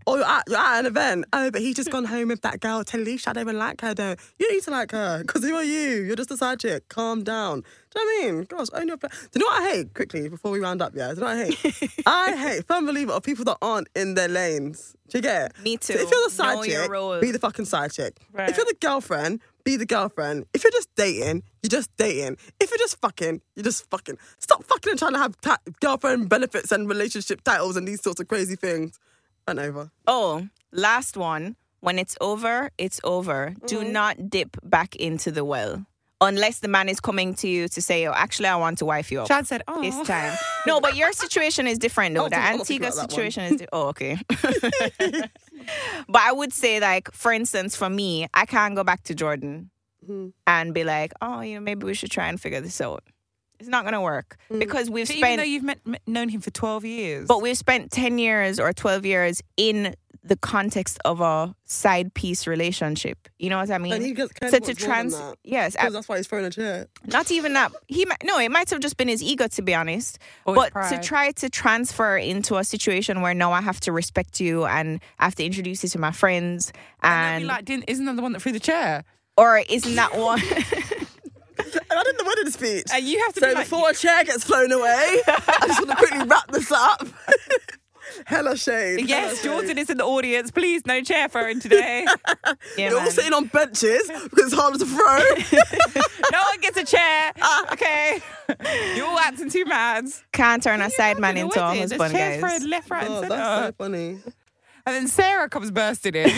or you're at, you're at an event. Oh, but he's just gone home with that girl. Talisha, I don't even like her though. You don't need to like her because who are you? You're just a side chick. Calm down. Do you know what I mean? Gosh, own your... Pla- Do you know what I hate? Quickly, before we round up, yeah. Do you know what I hate? I hate, firm believer of people that aren't in their lanes. Do you get it? Me too. So if you're the side Know your chick, role. be the fucking side chick. Right. If you're the girlfriend, be the girlfriend. If you're just dating, you're just dating. If you're just fucking, you're just fucking. Stop fucking and trying to have ta- girlfriend benefits and relationship titles and these sorts of crazy things. And over. Oh, last one. When it's over, it's over. Do not dip back into the well. Unless the man is coming to you to say, oh, actually, I want to wife you up. Chad said, oh. This time. No, but your situation is different though. I'll The think- I'll Antigua think about that situation is... Di- oh, okay. But I would say, like, for instance, for me, I can't go back to Jordan Mhm. and be like, oh, you know, maybe we should try and figure this out. It's not going to work because we've So spent... even though you've met, met- known him for twelve years. But we've spent ten years or twelve years in the context of a side piece relationship. You know what I mean? And he gets kind so of to wants more than trans, that. yes, Because I- that's why he's throwing a chair. not even that. He might, no, it might have just been his ego, to be honest. Or his but to pride. try to transfer into a situation where now I have to respect you and I have to introduce you to my friends, and and, they'll be like, didn't, isn't that the one that threw the chair? or isn't that one? And I did the wedding speech. And you have to So be like, before a chair gets flown away, I just want to quickly wrap this up. Hella shade. yes, hella shade. Jordan is in the audience. Please, no chair throwing today. Yeah, You're all man. sitting on benches because it's harder to throw. No one gets a chair. Okay. You're all acting too mad. Can't turn a side man You're into a with it. There's husband, chairs guys. thrown left, right, Oh, and that's so centre. funny. And then Sarah comes bursting in.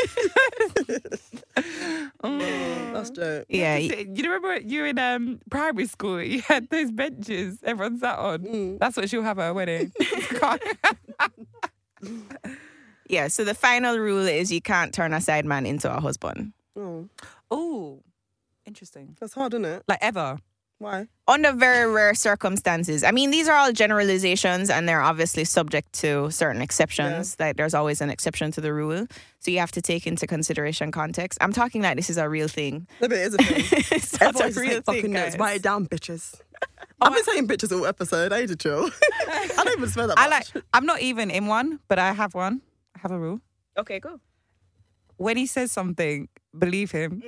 That's dope. Yeah, You remember you were in um, primary school? You had those benches everyone sat on. Mm. That's what she'll have at her wedding. yeah. So the final rule is you can't turn a side man into a husband. Oh, Oh, interesting. that's hard, isn't it? Like ever. Why? Under very rare circumstances. I mean, these are all generalizations and they're obviously subject to certain exceptions. Like there's always an exception to the rule. So you have to take into consideration context. I'm talking like this is a real thing. No, but it is a thing. It's not a Everyone just real take fucking thing, notes. guys. Write it down, bitches. I've been saying bitches all episode. I need to chill. I don't even smell that I much. like. I'm not even in one, but I have one. I have a rule. Okay, cool. When he says something, believe him.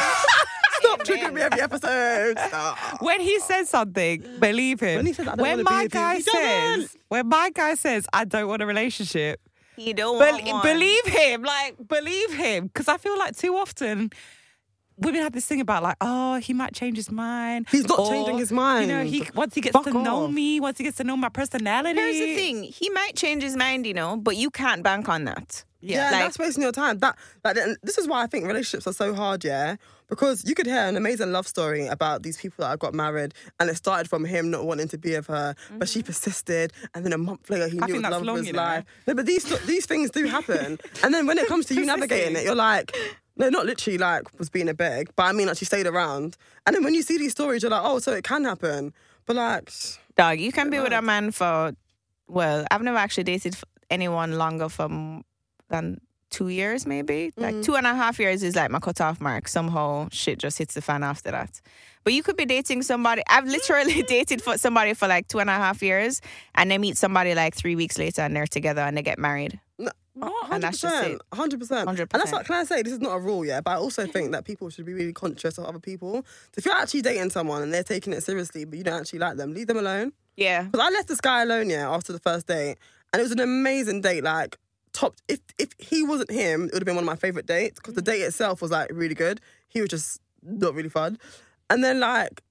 Stop triggering me every episode. Stop. When he says something, believe him. When he says, "I don't when wanna be my with you," guy he doesn't. says, when my guy says, I don't want a relationship, You don't Bel- want one. believe him. Like, believe him. Because I feel like too often women have this thing about like, oh, he might change his mind. He's not Or, changing his mind. You know, he once he gets Fuck to know off. me, once he gets to know my personality. Here's the thing. He might change his mind, you know, but you can't bank on that. Yeah, like- that's wasting your time. That, like, and this is why I think relationships are so hard, yeah? Because you could hear an amazing love story about these people that got married and it started from him not wanting to be with her, but she persisted, and then a month later he I knew think it was that's love long, of his you know. life. No, but these these things do happen. And then when it comes to you navigating it, you're like, no, not literally like was being a beg, but I mean like she stayed around. And then when you see these stories, you're like, oh, so it can happen. But like, Dog, you can be with a man for, well, I've never actually dated f- anyone longer for m- than two years, maybe. Like two and a half years is like my cutoff mark. Somehow shit just hits the fan after that. But you could be dating somebody. I've literally dated for somebody for like two and a half years and they meet somebody like three weeks later and they're together and they get married. no, And hundred that's just percent, it. hundred percent, one hundred and that's percent. what can I say. This is not a rule, yeah, but I also think that people should be really conscious of other people. So if you're actually dating someone and they're taking it seriously, but you don't actually like them, leave them alone. Yeah. Because I left this guy alone, yeah, after the first date, and it was an amazing date. Like top, if if he wasn't him, it would have been one of my favorite dates because the date itself was like really good. He was just not really fun, and then like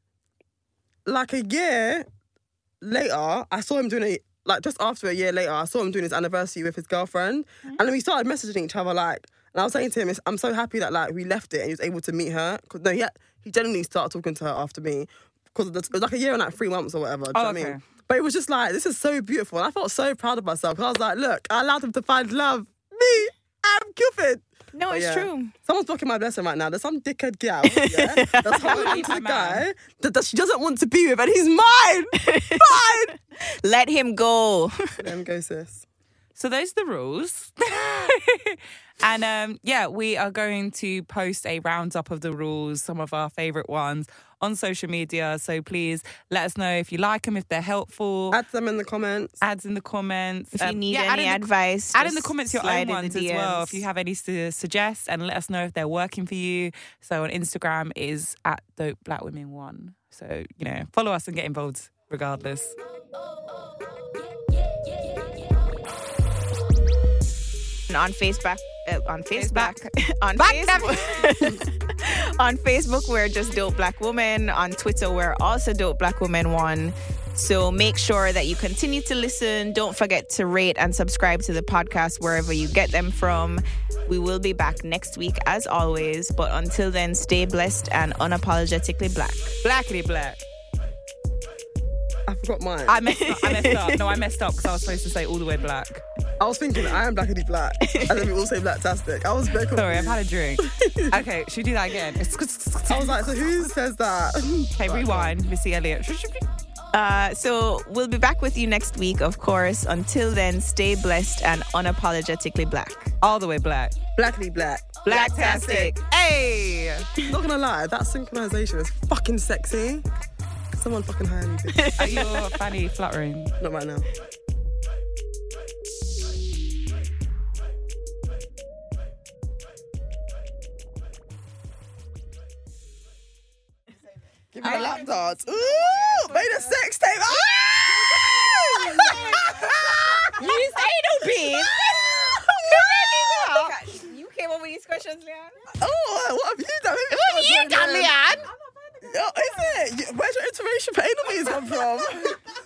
like a year later, I saw him doing a. Like, just after a year later, I saw him doing his anniversary with his girlfriend. And then we started messaging each other, like, and I was saying to him, it's- I'm so happy that, like, we left it and he was able to meet her. Cause, no, he, had, he genuinely started talking to her after me. Because it was like a year and, like, three months or whatever. Do you Oh, know what I okay. mean? But it was just like, this is so beautiful. And I felt so proud of myself. Because I was like, look, I allowed him to find love. Me, I'm Cupid. No, But it's yeah. true. Someone's blocking my blessing right now. There's some dickhead gal, yeah, that's holding on to the man. guy that, that she doesn't want to be with, and he's mine. Mine. Let him go. Let him go, sis. So those are the rules. And um, yeah, we are going to post a roundup of the rules, some of our favourite ones, on social media. So please let us know if you like them, if they're helpful. Add them in the comments. Ads in the comments. If you Um, need yeah, add any in the- advice, Add in the just comments your slide own in the ones as well. If D Ms. you have any to suggest, and let us know if they're working for you. So on Instagram is at Dope Black Women One. So, you know, follow us and get involved regardless. And on Facebook, uh, on Facebook, on Back Facebook, on Facebook, we're just Dope Black Woman. On Twitter, we're also Dope Black Woman One. So make sure that you continue to listen. Don't forget to rate and subscribe to the podcast wherever you get them from. We will be back next week as always. But until then, stay blessed and unapologetically black. Blackity black. I forgot mine. I messed up. I messed up. No, I messed up because I was supposed to say all the way black. I was thinking I am blackity black, and then we all say blacktastic. I was very confused. Sorry, I've had a drink. Okay, should we do that again? I was like, so who says that? Okay, rewind, Missy Elliott. Uh, so we'll be back with you next week, of course. Until then, stay blessed and unapologetically black. All the way black. Blackity black. Blacktastic. Hey! Not gonna lie, that synchronization is fucking sexy. Someone fucking hire me. bitch. Are your fanny fluttering? Not right now. Give me the lap dance. Ooh, made a sex tape. Ah! You say no, babe. You came up with these questions, Leanne. Oh, what have you done? What have you done, Leanne? Oh, is it? Where's your inspiration for anal beads come from?